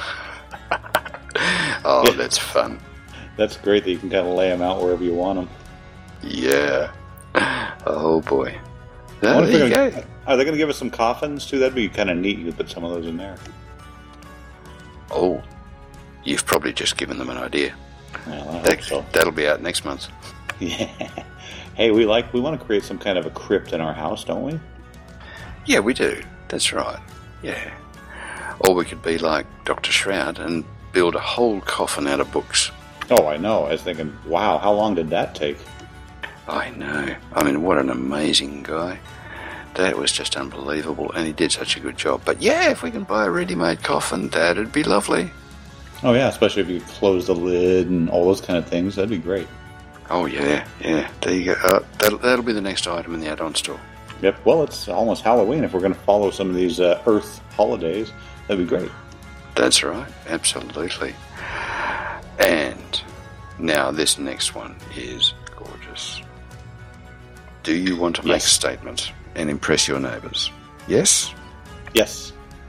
Oh, yeah. That's fun. That's great that you can kind of lay them out wherever you want them. Yeah. Oh, boy. Oh, there you gonna, go. Are they going to give us some coffins, too? That'd be kind of neat. You could put some of those in there. Oh, you've probably just given them an idea. Well, I that, hope so. That'll be out next month. Yeah. Hey, we like we want to create some kind of a crypt in our house, don't we? Yeah, we do. That's right. Yeah. Or we could be like Doctor Shroud and build a whole coffin out of books. Oh, I know. I was thinking, wow, how long did that take? I know. I mean, what an amazing guy. That was just unbelievable, and he did such a good job. But yeah, if we can buy a ready-made coffin, that'd be lovely. Oh yeah, especially if you close the lid and all those kind of things, that'd be great. Oh yeah, yeah. There you go. Uh, that'll, that'll be the next item in the add-on store. Yep. Well, it's almost Halloween. If we're going to follow some of these uh, Earth holidays, that'd be great. That's right. Absolutely. And now this next one is gorgeous. Do you want to make yes. a statement and impress your neighbours? Yes? Yes.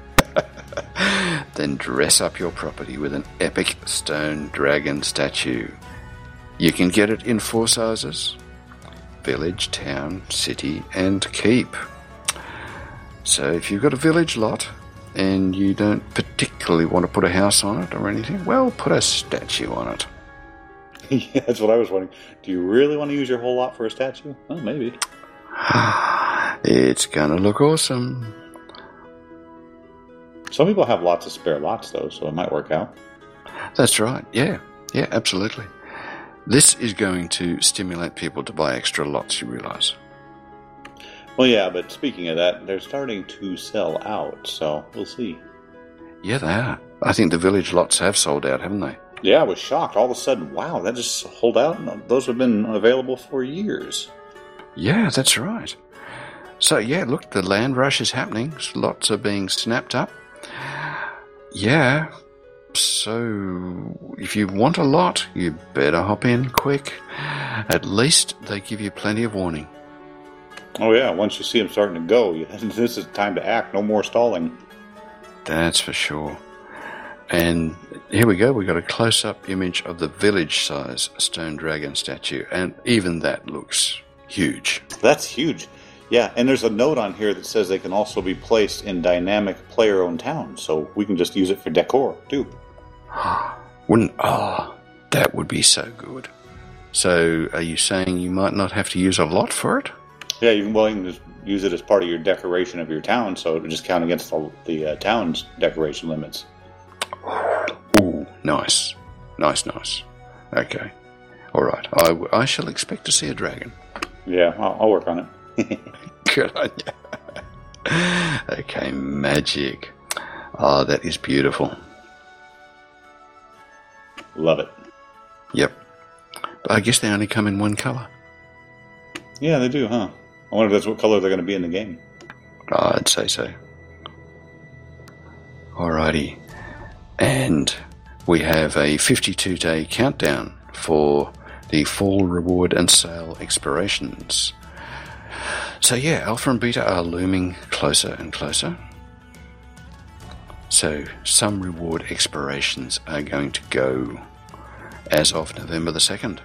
Then dress up your property with an epic stone dragon statue. You can get it in four sizes: village, town, city, and keep. So if you've got a village lot and you don't particularly want to put a house on it or anything, well, put a statue on it. Yeah, that's what I was wondering. Do you really want to use your whole lot for a statue? Well, maybe. It's gonna look awesome. Some people have lots of spare lots, though, so it might work out. That's right. Yeah. Yeah, absolutely. This is going to stimulate people to buy extra lots, you realise. Well, yeah, but speaking of that, they're starting to sell out, so we'll see. Yeah, they are. I think the village lots have sold out, haven't they? Yeah, I was shocked. All of a sudden, wow, that just sold out? Those have been available for years. Yeah, that's right. So, yeah, look, the land rush is happening. Lots are being snapped up. Yeah, so if you want a lot, you better hop in quick. At least they give you plenty of warning. Oh yeah, once you see them starting to go, you, this is time to act, no more stalling. That's for sure. And here we go, we got a close-up image of the village-size stone dragon statue, and even that looks huge. That's huge. Yeah, and there's a note on here that says they can also be placed in dynamic player-owned towns, so we can just use it for decor, too. Wouldn't... Oh, that would be so good. So, are you saying you might not have to use a lot for it? Yeah, you can, well, you can just use it as part of your decoration of your town, so it would just count against the, the uh, town's decoration limits. Ooh, nice. Nice, nice. Okay. All right. I, I shall expect to see a dragon. Yeah, I'll, I'll work on it. Good on you. Okay, magic. Oh, that is beautiful. Love it. Yep. But I guess they only come in one colour. Yeah, they do, huh? I wonder if that's what color they're going to be in the game. Oh, I'd say so. Alrighty. And we have a fifty-two day countdown for the fall reward and sale expirations. So yeah, Alpha and Beta are looming closer and closer. So some reward expirations are going to go as of November the second.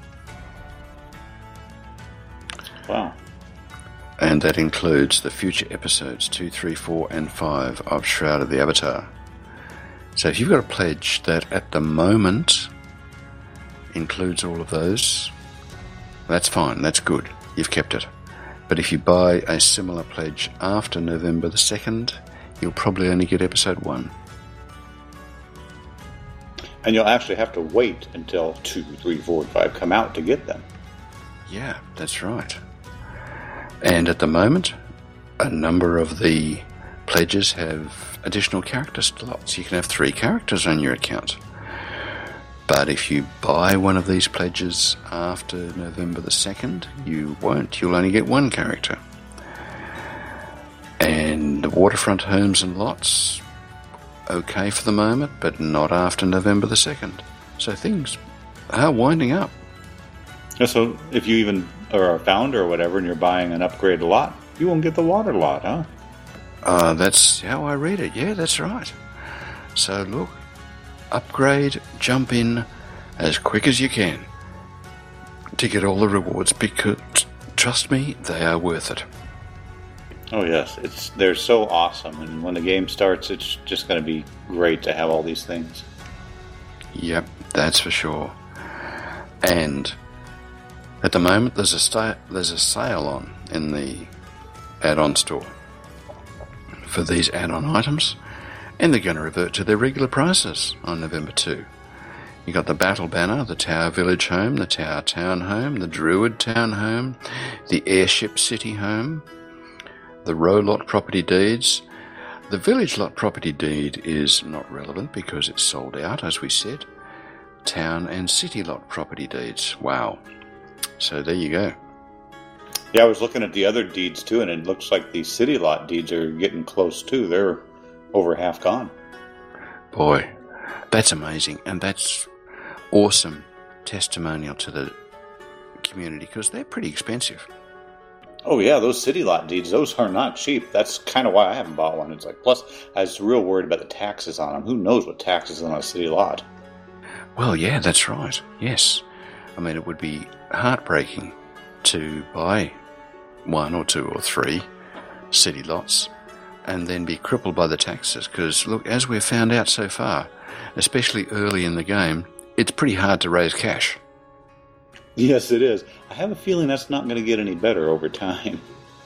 Wow. And that includes the future episodes two, three, four, and five of Shroud of the Avatar. So if you've got a pledge that at the moment includes all of those, that's fine, that's good, you've kept it. But if you buy a similar pledge after November the second, you'll probably only get episode one. And you'll actually have to wait until two, three, four, and five come out to get them. Yeah, that's right. And at the moment, a number of the pledges have additional character slots. You can have three characters on your account. But if you buy one of these pledges after November the second, you won't. You'll only get one character. And the waterfront homes and lots, okay for the moment, but not after November the second. So things are winding up. Yeah, so if you even are a founder or whatever and you're buying an upgrade lot, you won't get the water lot, huh? Uh, that's how I read it. Yeah, that's right. So look, upgrade, jump in as quick as you can to get all the rewards, because trust me, they are worth it. Oh yes, it's they're so awesome, and when the game starts, it's just going to be great to have all these things. Yep, that's for sure. And at the moment, there's a sta- there's a sale on in the add-on store for these add-on items, and they're going to revert to their regular prices on November second. You got the Battle Banner, the Tower Village Home, the Tower Town Home, the Druid Town Home, the Airship City Home, the Row Lot Property Deeds. The Village Lot Property Deed is not relevant because it's sold out, as we said. Town and City Lot Property Deeds. Wow. So there you go. Yeah, I was looking at the other deeds too, and it looks like the City Lot deeds are getting close too. They're over half gone. Boy, that's amazing, and that's awesome testimonial to the community, because they're pretty expensive. Oh yeah, those City Lot deeds, those are not cheap. That's kind of why I haven't bought one. It's like, plus, I was real worried about the taxes on them. Who knows what taxes on a city lot? Well, yeah, that's right. Yes. I mean, it would be heartbreaking to buy one or two or three city lots and then be crippled by the taxes, because, look, as we've found out so far, especially early in the game, it's pretty hard to raise cash. Yes, it is. I have a feeling that's not going to get any better over time.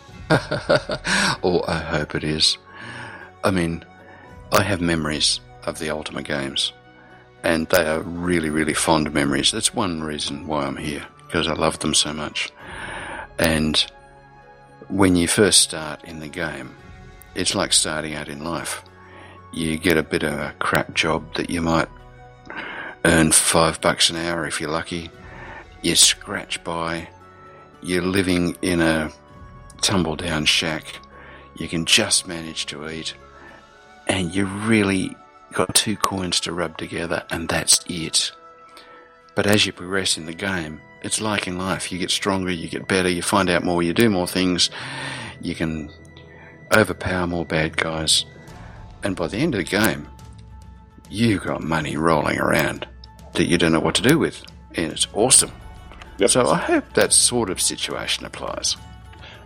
Oh, I hope it is. I mean, I have memories of the Ultima games, and they are really, really fond memories. That's one reason why I'm here, because I love them so much. And when you first start in the game, it's like starting out in life. You get a bit of a crap job that you might earn five bucks an hour if you're lucky. You scratch by. You're living in a tumble-down shack. You can just manage to eat. And you really got two coins to rub together, and that's it. But as you progress in the game, it's like in life. You get stronger, you get better, you find out more, you do more things. You can overpower more bad guys. And by the end of the game, you've got money rolling around that you don't know what to do with. And it's awesome. Yep. So I hope that sort of situation applies.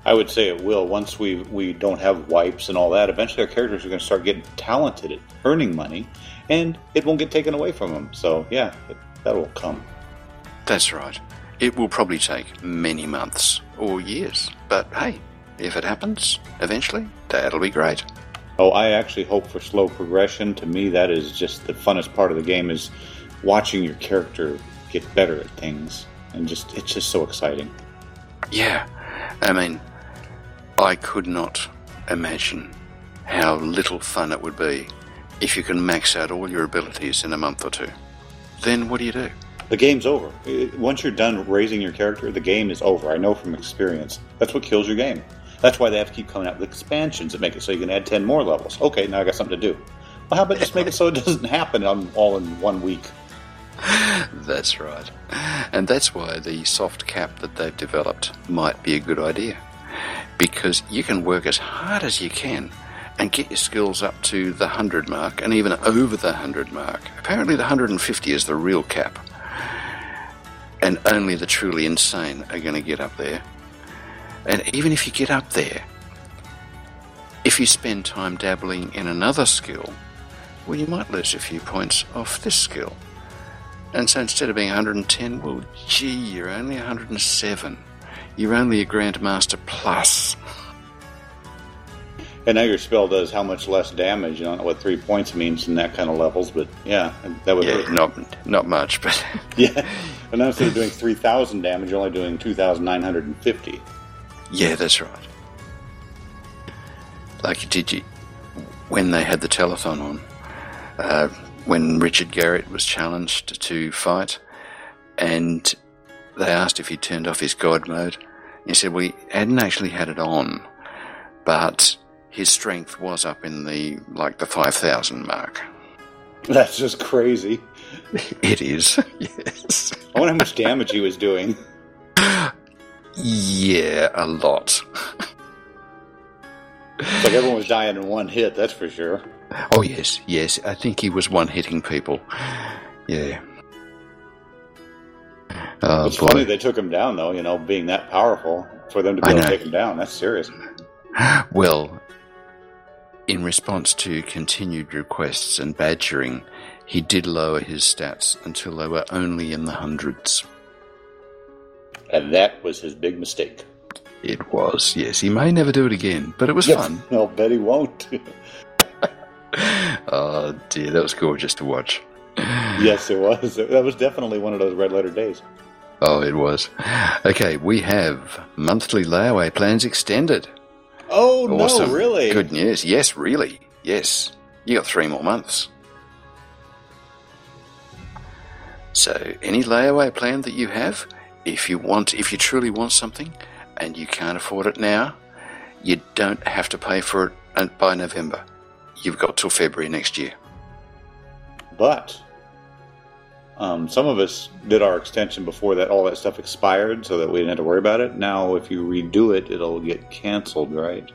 I would say it will. Once we we don't have wipes and all that, eventually our characters are going to start getting talented at earning money, and it won't get taken away from them. So, yeah, it, that will come. That's right. It will probably take many months or years. But, hey, if it happens, eventually, that'll be great. Oh, I actually hope for slow progression. To me, that is just the funnest part of the game, is watching your character get better at things. And just it's just so exciting. Yeah. I mean, I could not imagine how little fun it would be if you can max out all your abilities in a month or two. Then what do you do? The game's over. Once you're done raising your character, the game is over. I know from experience. That's what kills your game. That's why they have to keep coming out with expansions that make it so you can add ten more levels. Okay, now I got something to do. Well, how about just make it so it doesn't happen on, all in one week? That's right. And that's why the soft cap that they've developed might be a good idea. Because you can work as hard as you can and get your skills up to the one hundred mark and even over the one hundred mark. Apparently the one hundred fifty is the real cap. And only the truly insane are going to get up there. And even if you get up there, if you spend time dabbling in another skill, well, you might lose a few points off this skill. And so instead of being one hundred ten, well, gee, you're only one hundred seven. You're only a Grandmaster Plus. And now your spell does how much less damage. I don't know what three points means in that kind of levels, but yeah, that would yeah, hurt. not not much, but yeah. And now instead of doing three thousand damage, you're only doing two thousand nine hundred fifty. Yeah, that's right. Like, did you when they had the telethon on? Uh, when Richard Garriott was challenged to fight, and they asked if he turned off his God mode. He said, well, he hadn't actually had it on, but his strength was up in the, like, the five thousand mark. That's just crazy. It is, yes. I wonder how much damage he was doing. Yeah, a lot. It's like everyone was dying in one hit, that's for sure. Oh, yes, yes. I think he was one-hitting people. Yeah. Oh, it's boy. funny they took him down, though, you know, being that powerful. For them to be I able know. to take him down, that's serious. Well, in response to continued requests and badgering, he did lower his stats until they were only in the hundreds. And that was his big mistake. It was, yes. He may never do it again, but it was Yep. fun. I'll bet he won't. Oh, dear, that was gorgeous to watch. Yes, it was. That was definitely one of those red letter days. Oh, it was. Okay, we have monthly layaway plans extended. Oh, Awesome. no, really? Good news. Yes, really. Yes. You got three more months. So, any layaway plan that you have, if you want, if you truly want something and you can't afford it now, you don't have to pay for it by November. You've got till February next year. But um, some of us did our extension before that all that stuff expired, so that we didn't have to worry about it. Now, if you redo it, it'll get canceled, right?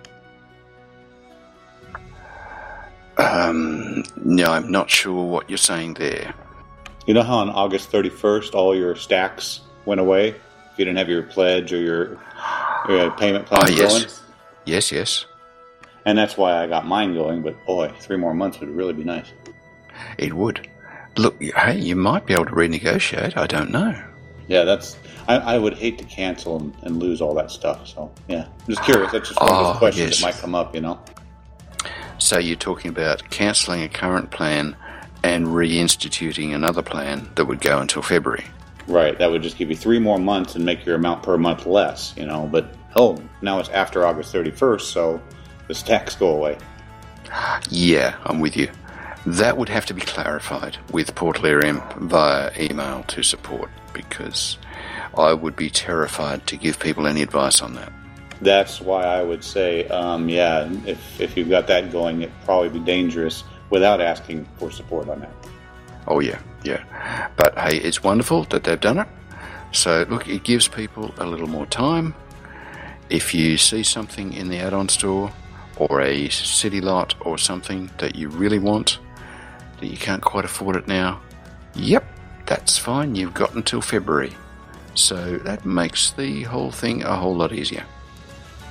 Um, no, I'm not sure what you're saying there. You know how on August thirty-first all your stacks went away? If you didn't have your pledge or your, your payment plan Oh, yes. going? Yes, yes. And that's why I got mine going, but boy, three more months would really be nice. It would. Look, hey, you might be able to renegotiate. I don't know. Yeah, that's. I, I would hate to cancel and, and lose all that stuff. So, yeah. I'm just curious. That's just one of Oh, those questions yes. that might come up, you know? So you're talking about cancelling a current plan and reinstituting another plan that would go until February. Right. That would just give you three more months and make your amount per month less, you know? But, oh, now it's after August thirty-first, so the stacks go away. Yeah, I'm with you. That would have to be clarified with Portal Imp via email to support, because I would be terrified to give people any advice on that. That's why I would say, um, yeah, if, if you've got that going, it'd probably be dangerous without asking for support on that. Oh, yeah, yeah. But, hey, it's wonderful that they've done it. So, look, it gives people a little more time. If you see something in the add-on store or a city lot or something that you really want, that you can't quite afford it now, yep, that's fine. You've got until February. So that makes the whole thing a whole lot easier.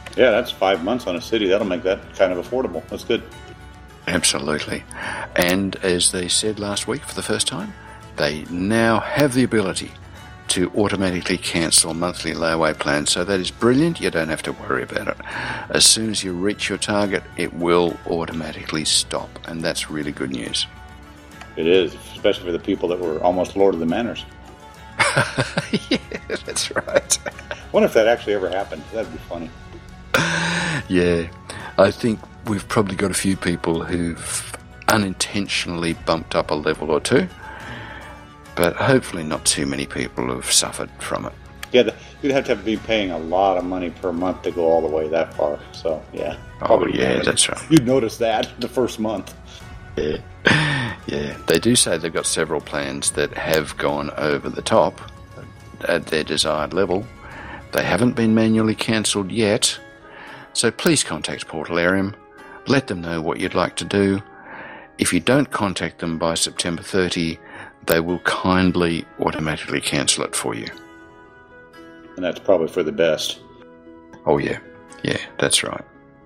Yeah, that's five months on a city. That'll make that kind of affordable. That's good. Absolutely. And as they said last week for the first time, they now have the ability to automatically cancel monthly layaway plans. So that is brilliant. You don't have to worry about it. As soon as you reach your target, it will automatically stop. And that's really good news. It is, especially for the people that were almost Lord of the Manors. Yeah, that's right. I wonder if that actually ever happened. That'd be funny. Yeah, I think we've probably got a few people who've unintentionally bumped up a level or two, but hopefully not too many people who've suffered from it. Yeah, the, you'd have to be paying a lot of money per month to go all the way that far. So, yeah. Oh, yeah, that's right. You'd notice that the first month. Yeah. Yeah, they do say they've got several plans that have gone over the top at their desired level. They haven't been manually cancelled yet, so please contact Portalarium. Let them know what you'd like to do. If you don't contact them by September thirtieth, they will kindly automatically cancel it for you. And that's probably for the best. Oh, yeah. Yeah, that's right.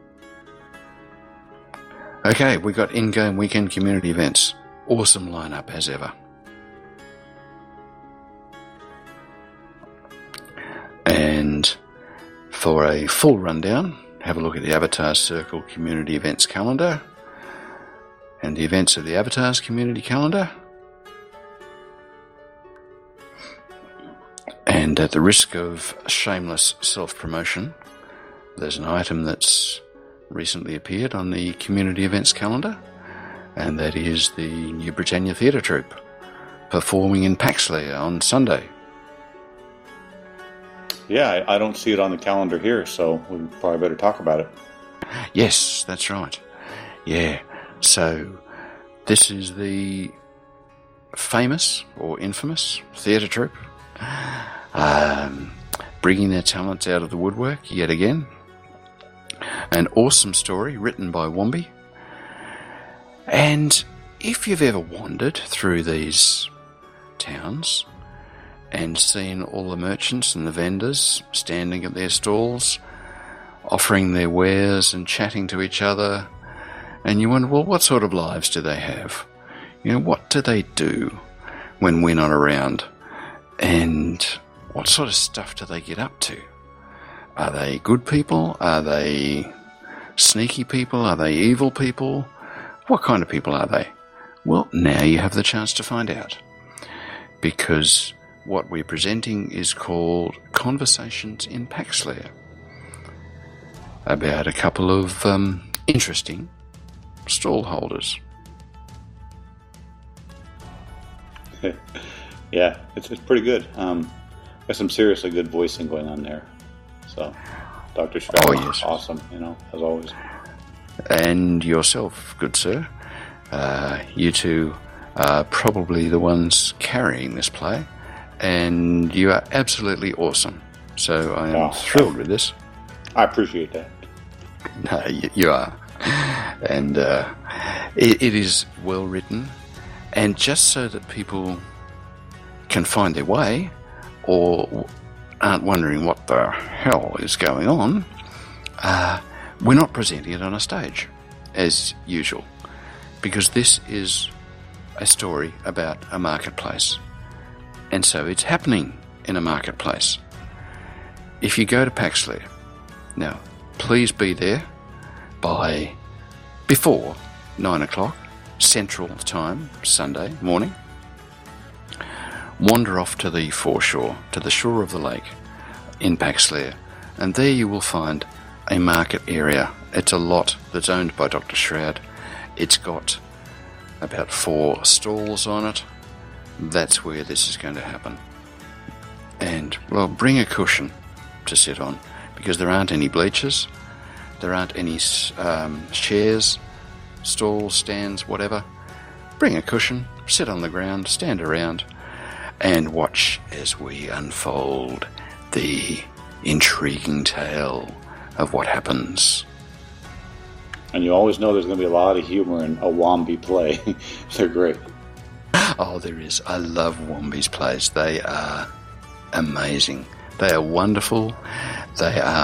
Okay, we got in-game weekend community events. Awesome lineup as ever. And for a full rundown, have a look at the Avatars Circle community events calendar and the events of the Avatars community calendar. And at the risk of shameless self-promotion, there's an item that's recently appeared on the community events calendar, and that is the New Britannia Theatre Troupe performing in Paxley on Sunday. Yeah, I, I don't see it on the calendar here, so we probably better talk about it. Yes, that's right. Yeah, so this is the famous or infamous theatre troupe um, bringing their talents out of the woodwork yet again. An awesome story written by Wombi. And if you've ever wandered through these towns and seen all the merchants and the vendors standing at their stalls, offering their wares and chatting to each other, and you wonder, well, what sort of lives do they have? You know, what do they do when we're not around? And what sort of stuff do they get up to? Are they good people? Are they sneaky people? Are they evil people? What kind of people are they? Well, now you have the chance to find out. Because what we're presenting is called Conversations in Paxlair. About a couple of um, interesting stall holders. Yeah, it's it's pretty good. Um, there's some seriously good voicing going on there. So, Doctor Shroud oh, is yes. awesome, you know, as always. And yourself, good sir. Uh, you two are probably the ones carrying this play, and you are absolutely awesome. So I am Oh, thrilled with this. I appreciate that. No, you, you are. And uh, it, it is well written, and just so that people can find their way, or aren't wondering what the hell is going on, uh, we're not presenting it on a stage, as usual, because this is a story about a marketplace. And so it's happening in a marketplace. If you go to Paxlair, now, please be there by before nine o'clock Central Time, Sunday morning. Wander off to the foreshore, to the shore of the lake in Paxlair, and there you will find a market area. It's a lot that's owned by Doctor Shroud. It's got about four stalls on it. That's where this is going to happen. And, well, bring a cushion to sit on, because there aren't any bleachers, there aren't any um, chairs, stalls, stands, whatever. Bring a cushion, sit on the ground, stand around, and watch as we unfold the intriguing tale of what happens. And you always know there's going to be a lot of humor in a Wombi play. They're great. Oh, there is. I love Wombi's plays. They are amazing. They are wonderful. They are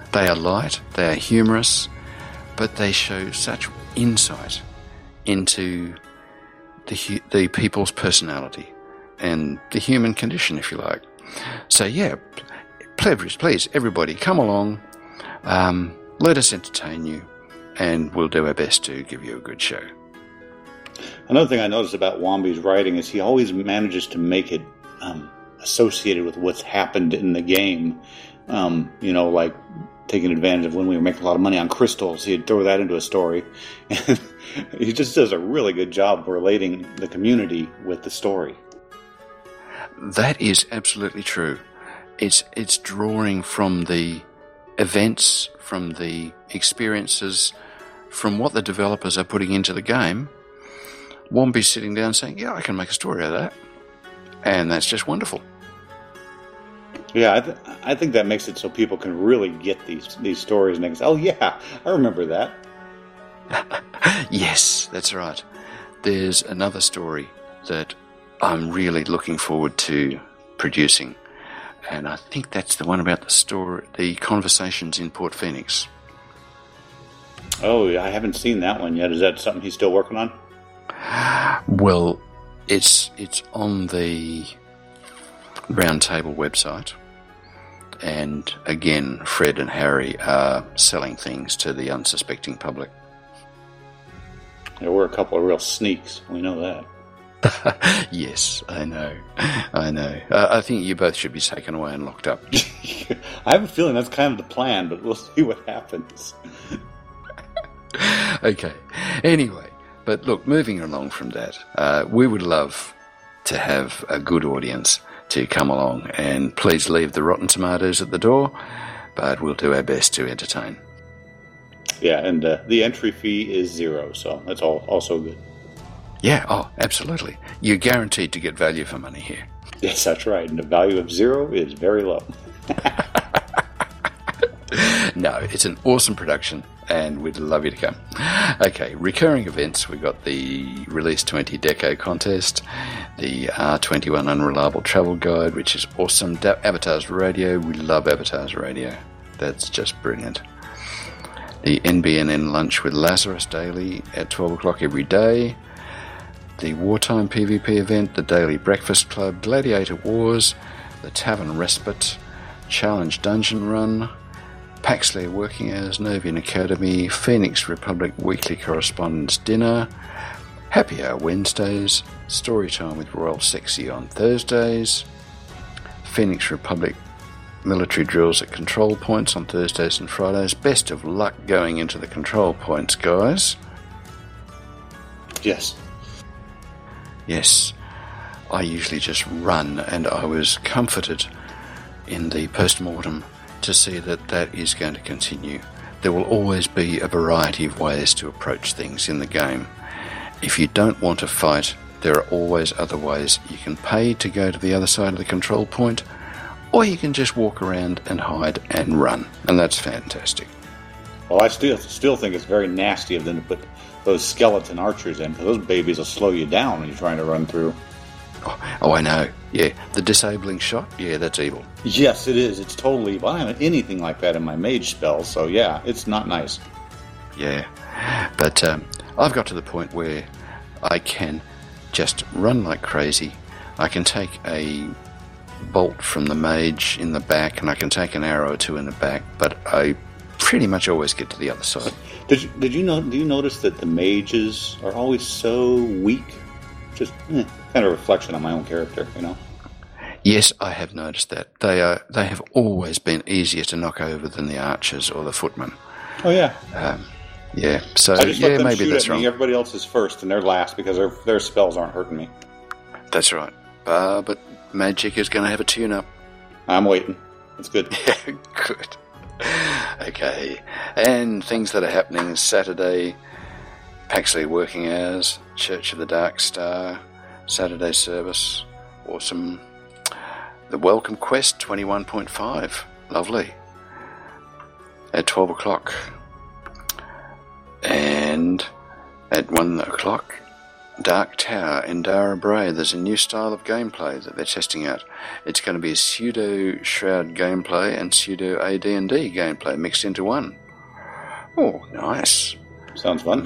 They are light, they are humorous, but they show such insight into the the people's personality and the human condition, if you like. So yeah, please, please, everybody, come along. Um, let us entertain you, and we'll do our best to give you a good show. Another thing I noticed about Womby's writing is he always manages to make it um, associated with what's happened in the game. Um, you know, like taking advantage of when we were making a lot of money on crystals. He'd throw that into a story. And he just does a really good job relating the community with the story. That is absolutely true. It's it's drawing from the events, from the experiences, from what the developers are putting into the game. Womby's sitting down saying, yeah, I can make a story out of that. And that's just wonderful. Yeah, I, th- I think that makes it so people can really get these these stories and they can say, oh yeah, I remember that. Yes, that's right. There's another story that I'm really looking forward to producing, and I think that's the one about the story, the conversations in Port Phoenix. Oh, I haven't seen that one yet. Is that something he's still working on? Well, it's it's on the Roundtable website, and again, Fred and Harry are selling things to the unsuspecting public. There were a couple of real sneaks. We know that. Yes, I know. I know. Uh, I think you both should be taken away and locked up. I have a feeling that's kind of the plan, but we'll see what happens. Okay. Anyway, but look, moving along from that, uh, we would love to have a good audience to come along, and please leave the rotten tomatoes at the door, but we'll do our best to entertain. Yeah, and uh, the entry fee is zero, so that's all also good. Yeah, oh, absolutely. You're guaranteed to get value for money here. Yes, that's right, and the value of zero is very low. No, it's an awesome production, and we'd love you to come. Okay, recurring events. We've got the Release twenty Deco contest, the R twenty-one Unreliable Travel Guide, which is awesome. Da- Avatars Radio. We love Avatars Radio. That's just brilliant. The N B N N Lunch with Lazarus daily at twelve o'clock every day. The Wartime PvP event, the Daily Breakfast Club, Gladiator Wars, the Tavern Respite, Challenge Dungeon Run, Paxley Working Hours, Novian Academy, Phoenix Republic Weekly Correspondence Dinner, Happy Hour Wednesdays, Storytime with Royal Sexy on Thursdays, Phoenix Republic Military Drills at Control Points on Thursdays and Fridays. Best of luck going into the control points, guys. Yes. Yes. I usually just run, and I was comforted in the post-mortem to see that that is going to continue. There will always be a variety of ways to approach things in the game. If you don't want to fight, there are always other ways. You can pay to go to the other side of the control point, or you can just walk around and hide and run, and that's fantastic. Well, I still still think it's very nasty of them to put those skeleton archers in, because those babies will slow you down when you're trying to run through. Oh, oh, I know. Yeah, the disabling shot, yeah, that's evil. Yes, it is. It's totally evil. I don't have anything like that in my mage spells, so yeah, it's not nice. Yeah, but um, I've got to the point where I can just run like crazy. I can take a bolt from the mage in the back, and I can take an arrow or two in the back, but I pretty much always get to the other side. Did you, did you know? Do you notice that the mages are always so weak? Just eh, kind of a reflection on my own character, you know. Yes, I have noticed that. They are. They have always been easier to knock over than the archers or the footmen. Oh yeah. Um, yeah. So I just yeah, let them maybe shoot that's at wrong. me. Everybody else is first, and they're last because their their spells aren't hurting me. That's right. Uh, but Magic is going to have a tune-up. I'm waiting. That's good. Yeah, good. Okay. And things that are happening Saturday, Paxley Working Hours, Church of the Dark Star, Saturday Service, awesome. The Welcome Quest twenty-one point five, lovely, at twelve o'clock. And at one o'clock, Dark Tower in Dara Bray. There's a new style of gameplay that they're testing out. It's going to be pseudo Shroud gameplay and pseudo A D and D gameplay mixed into one. Oh, nice. Sounds fun.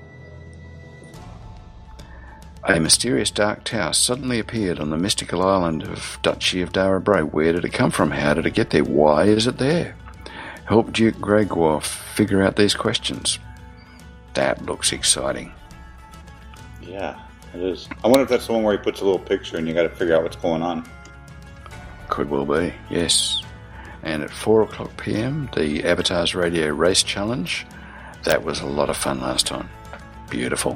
A mysterious dark tower suddenly appeared on the mystical island of Duchy of Dara Bray. Where did it come from? How did it get there? Why is it there? Help Duke Gregoire figure out these questions. That looks exciting. Yeah, it is. I wonder if that's the one where he puts a little picture and you got to figure out what's going on. Could well be, yes. And at four o'clock p.m, the Avatars Radio Race Challenge. That was a lot of fun last time. Beautiful.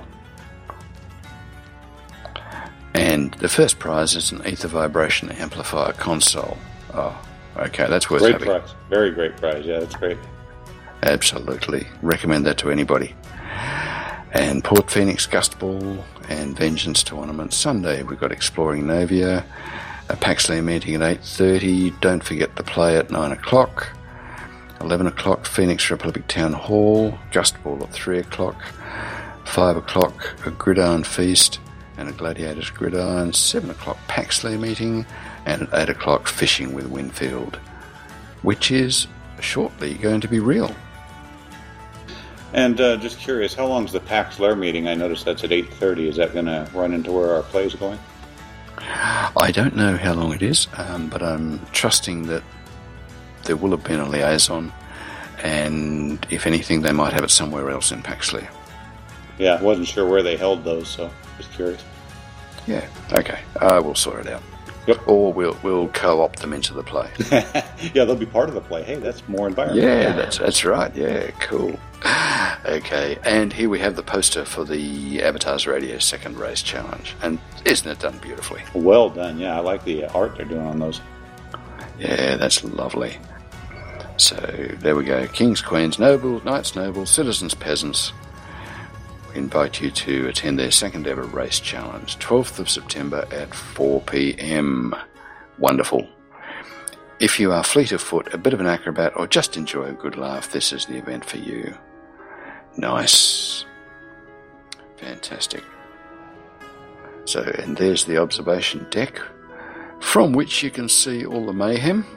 And the first prize is an Ether Vibration Amplifier console. Oh, okay, that's worth great having. Great prize. Very great prize. Yeah, that's great. Absolutely. Recommend that to anybody. And Port Phoenix Gust Ball and Vengeance Tournament. Sunday, we've got Exploring Novia, a Paxley meeting at eight thirty. Don't forget to play at nine o'clock. eleven o'clock, Phoenix Republic Town Hall. Gust Ball at three o'clock. five o'clock, a Gridiron Feast and a Gladiators Gridiron. seven o'clock, Paxley meeting. And at eight o'clock, Fishing with Winfield, which is shortly going to be real. And uh, just curious, how long is the PAX Lair meeting? I noticed that's at eight thirty. Is that going to run into where our play is going? I don't know how long it is, um, but I'm trusting that there will have been a liaison, and if anything, they might have it somewhere else in PAX Lair. Yeah, I wasn't sure where they held those, so just curious. Yeah, okay. I will sort it out. Yep. Or we'll we'll co-opt them into the play. Yeah, they'll be part of the play. Hey, that's more environment. Yeah, that's that's right. Yeah, cool. Okay, and here we have the poster for the Avatars Radio Second Race Challenge. And isn't it done beautifully? Well done, yeah. I like the art they're doing on those. Yeah, that's lovely. So, there we go. Kings, Queens, Nobles, Knights, Nobles, Citizens, Peasants. We invite you to attend their second ever race challenge, twelfth of September at four p.m. Wonderful. If you are fleet of foot, a bit of an acrobat, or just enjoy a good laugh, this is the event for you. Nice. Fantastic. So, and there's the observation deck, from which you can see all the mayhem.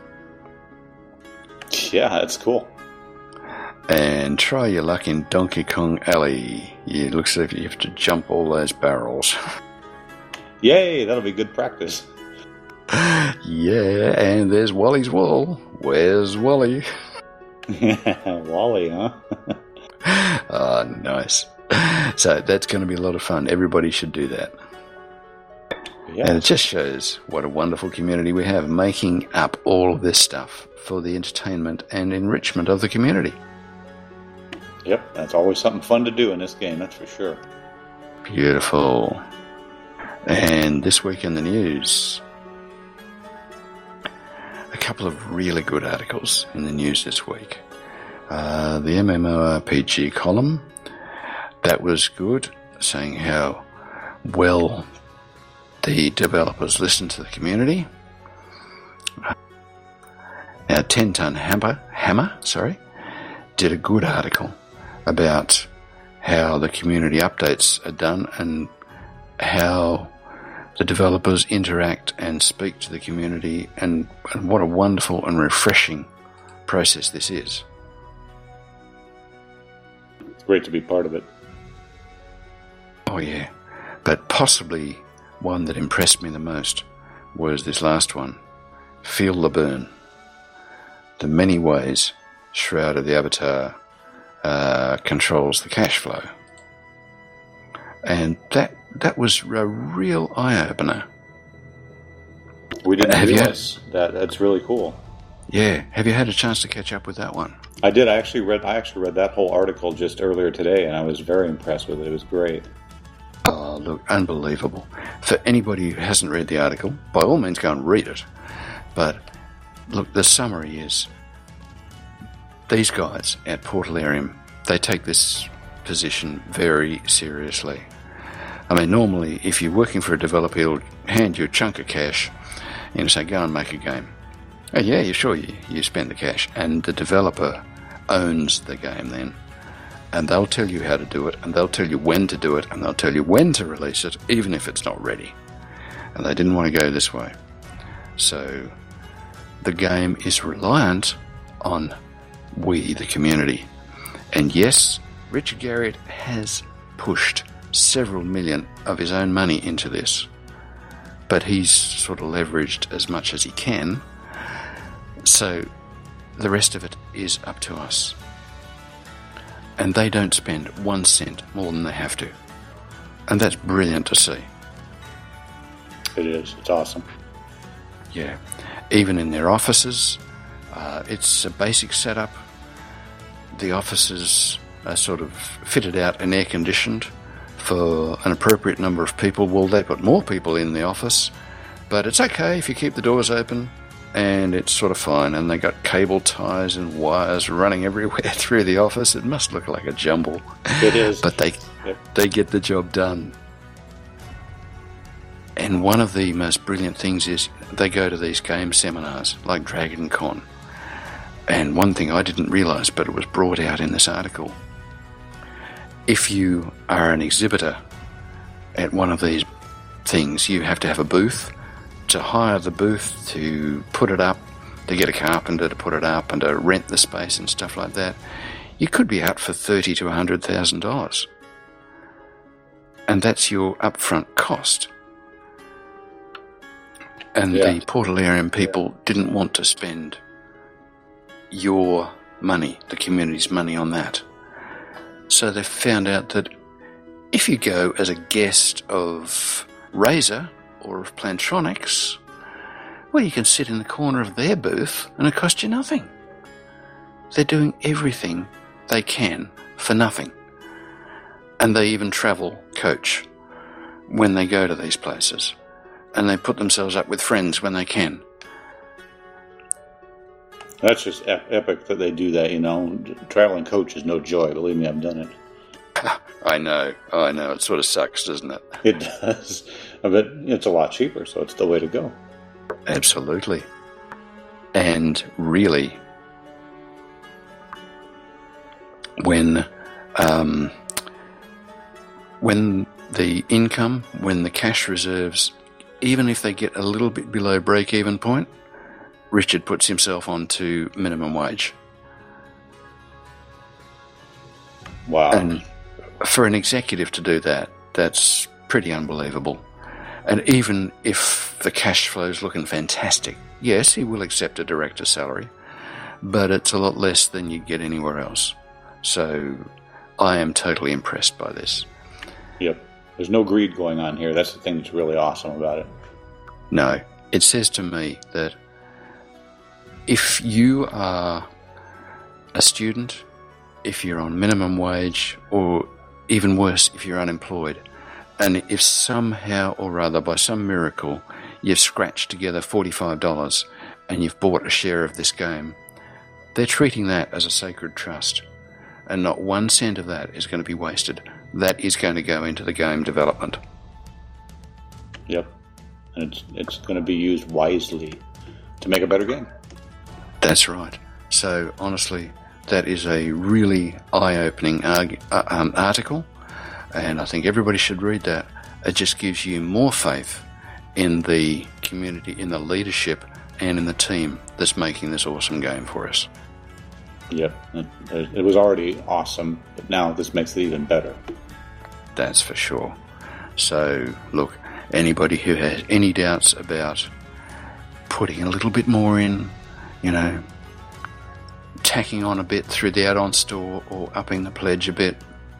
Yeah, that's cool. And try your luck in Donkey Kong Alley. It looks as if you have to jump all those barrels. Yay, that'll be good practice. Yeah, and there's Wally's Wall. Where's Wally? Wally, huh? Ah, oh, nice. So that's going to be a lot of fun. Everybody should do that. Yeah. And it just shows what a wonderful community we have, making up all of this stuff for the entertainment and enrichment of the community. Yep, that's always something fun to do in this game, that's for sure. Beautiful. And this week in the news, a couple of really good articles in the news this week. Uh, the MMORPG column, that was good, saying how well the developers listen to the community. Our ten-ton hammer, hammer, sorry, did a good article about how the community updates are done and how the developers interact and speak to the community, and, and what a wonderful and refreshing process this is. It's great to be part of it. Oh yeah, but possibly one that impressed me the most was this last one, Feel the Burn. The many ways Shroud of the Avatar uh, controls the cash flow. And that that was a real eye-opener. We didn't have realize you had, that. That's really cool. Yeah. Have you had a chance to catch up with that one? I did. I actually read I actually read that whole article just earlier today, and I was very impressed with it. It was great. Oh, look, unbelievable. For anybody who hasn't read the article, by all means go and read it. But, look, the summary is, these guys at Portalarium, they take this position very seriously. I mean, normally, if you're working for a developer, he'll hand you a chunk of cash and say, go and make a game. And yeah, you're sure you, you spend the cash. And the developer owns the game then. and they'll tell you how to do it, and they'll tell you when to do it, and they'll tell you when to release it, even if it's not ready. And they didn't want to go this way. So the game is reliant on we, the community. And yes, Richard Garriott has pushed several million of his own money into this, but he's sort of leveraged as much as he can. So the rest of it is up to us. And they don't spend one cent more than they have to. And that's brilliant to see. It is. It's awesome. Yeah. Even in their offices, uh, it's a basic setup. The offices are sort of fitted out and air-conditioned for an appropriate number of people. Well, they put more people in the office, but it's okay if you keep the doors open, and it's sort of fine. And they got cable ties and wires running everywhere through the office. It must look like a jumble. It is. But they, yep. they get the job done. And one of the most brilliant things is they go to these game seminars like Dragon Con. And one thing I didn't realise, but it was brought out in this article. If you are an exhibitor at one of these things, you have to have a booth. To hire the booth, to put it up, to get a carpenter to put it up, and to rent the space and stuff like that, you could be out for thirty to one hundred thousand dollars. And that's your upfront cost. And yeah. the Portalarium people yeah. didn't want to spend your money, the community's money, on that. So they found out that if you go as a guest of Razer or of Plantronics, well, you can sit in the corner of their booth and it costs you nothing. They're doing everything they can for nothing. And they even travel coach when they go to these places. And they put themselves up with friends when they can. That's just ep- epic that they do that, you know. Traveling coach is no joy. Believe me, I've done it. I know. I know. It sort of sucks, doesn't it? It does. But it's a lot cheaper, so it's the way to go. Absolutely. And really, when um, when the income, when the cash reserves, even if they get a little bit below break-even point, Richard puts himself on to minimum wage. Wow. And for an executive to do that, that's pretty unbelievable. And even if the cash flow is looking fantastic, yes, he will accept a director's salary, but it's a lot less than you get anywhere else. So I am totally impressed by this. Yep. There's no greed going on here. That's the thing that's really awesome about it. No. It says to me that if you are a student, if you're on minimum wage, or even worse, if you're unemployed, and if somehow or other, by some miracle, you've scratched together forty-five dollars and you've bought a share of this game, they're treating that as a sacred trust. And not one cent of that is going to be wasted. That is going to go into the game development. Yep. And it's, it's going to be used wisely to make a better game. That's right. So, honestly, that is a really eye-opening arg- uh, um, article, and I think everybody should read that. It just gives you more faith in the community, in the leadership, and in the team that's making this awesome game for us. Yep. It, it was already awesome, but now this makes it even better. That's for sure. So, look, anybody who has any doubts about putting a little bit more in, you know, tacking on a bit through the add-on store or upping the pledge a bit,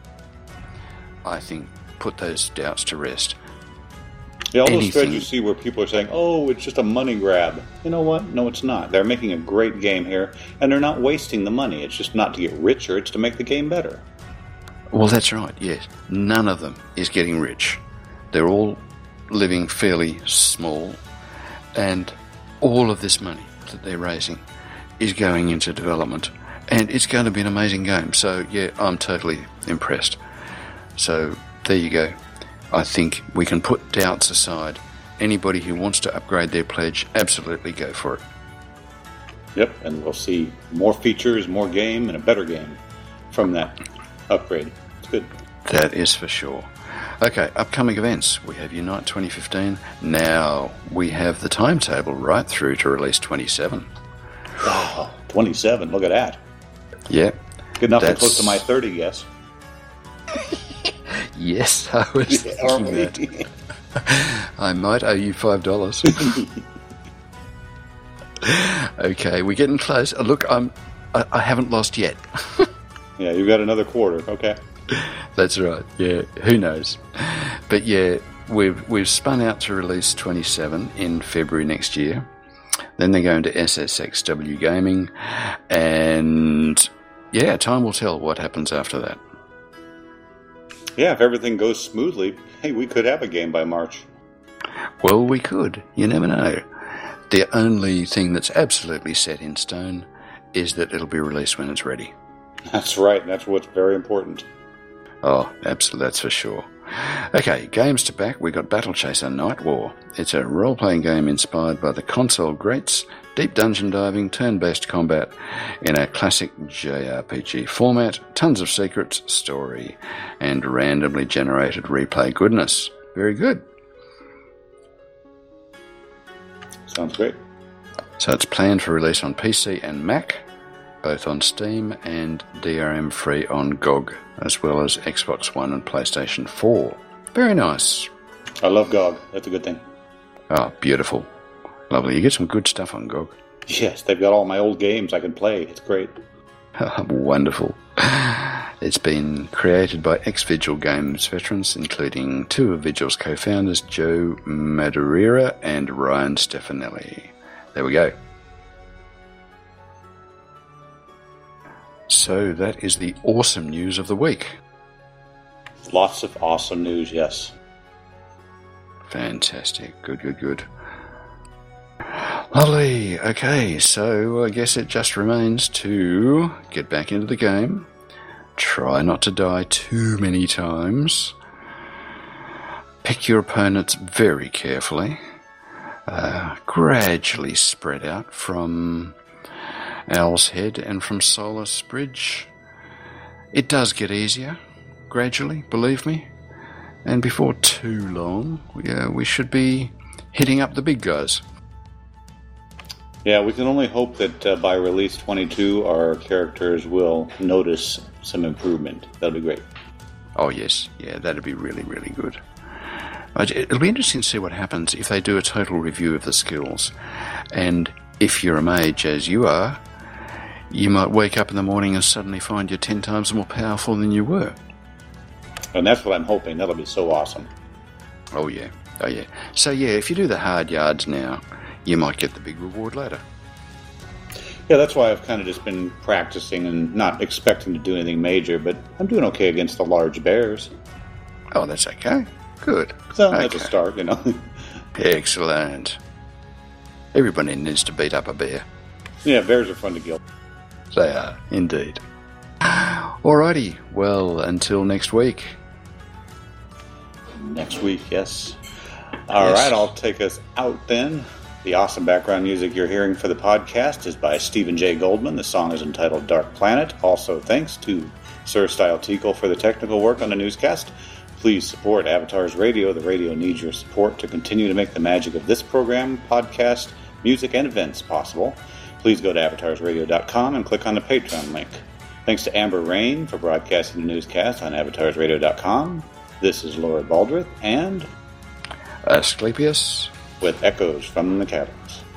I think put those doubts to rest. Yeah, all those Anything. threads you see where people are saying, oh, it's just a money grab. You know what? No, it's not. They're making a great game here, and they're not wasting the money. It's just not to get richer, it's to make the game better. Well, that's right, yes. None of them is getting rich. They're all living fairly small, and all of this money that they're raising is going into development, and it's going to be an amazing game. So, yeah, I'm totally impressed. So, there you go. I think we can put doubts aside. Anybody who wants to upgrade their pledge, absolutely go for it. Yep, and we'll see more features, more game, and a better game from that upgrade. It's good. That is for sure. Okay, upcoming events. We have Unite twenty fifteen. Now, we have the timetable right through to release twenty-seven. Wow, twenty-seven. Look at that. Yeah. Good enough That's... to close to my thirty, yes. Yes, I was Yeah, thinking that. I might owe you five dollars. Okay, we're getting close. Uh, Look, I'm, I, I haven't lost yet. Yeah, you've got another quarter. Okay. That's right. Yeah, who knows? But yeah, we've we've spun out to release twenty-seven in February next year. Then they're going to S S X W Gaming, and yeah, time will tell what happens after that. Yeah, if everything goes smoothly, hey, we could have a game by March. Well, we could. You never know. The only thing that's absolutely set in stone is that it'll be released when it's ready. That's right. That's what's very important. Oh, absolutely, that's for sure. Okay, games to back. We got Battle Chaser Night War. It's a role-playing game inspired by the console greats, deep dungeon diving, turn-based combat in a classic J R P G format, tons of secrets, story, and randomly generated replay goodness. Very good. Sounds great. So it's planned for release on P C and Mac, both on Steam and D R M free on G O G, as well as Xbox One and PlayStation four. Very nice. I love G O G. That's a good thing. Oh, beautiful. Lovely. You get some good stuff on G O G. Yes, they've got all my old games I can play. It's great. Wonderful. It's been created by ex-Vigil Games veterans, including two of Vigil's co-founders, Joe Madureira and Ryan Stefanelli. There we go. So that is the awesome news of the week. Lots of awesome news, yes. Fantastic. Good, good, good. Lovely. Okay, so I guess it just remains to get back into the game. Try not to die too many times. Pick your opponents very carefully. Uh, gradually spread out from Owl's Head and from Solus Bridge. It does get easier, gradually, believe me. And before too long, we, uh, we should be hitting up the big guys. Yeah, we can only hope that uh, by release twenty-two, our characters will notice some improvement. That'll be great. Oh, yes. Yeah, that'd be really, really good. It'll be interesting to see what happens if they do a total review of the skills. And if you're a mage, as you are, you might wake up in the morning and suddenly find you're ten times more powerful than you were. And that's what I'm hoping. That'll be so awesome. Oh, yeah. Oh, yeah. So, yeah, if you do the hard yards now, you might get the big reward later. Yeah, that's why I've kind of just been practicing and not expecting to do anything major, but I'm doing okay against the large bears. Oh, that's okay. Good. So okay. That's a start, you know. Excellent. Everybody needs to beat up a bear. Yeah, bears are fun to kill. They are, indeed. Alrighty, well, until next week. Next week, yes. All yes. right, I'll take us out then. The awesome background music you're hearing for the podcast is by Stephen J. Goldman. The song is entitled Dark Planet. Also, thanks to Sir Style Tico for the technical work on the newscast. Please support Avatars Radio. The radio needs your support to continue to make the magic of this program, podcast, music, and events possible. Please go to avatars radio dot com and click on the Patreon link. Thanks to Amber Rain for broadcasting the newscast on avatars radio dot com. This is Laura Baldrith and Asclepius with Echoes from the Caverns.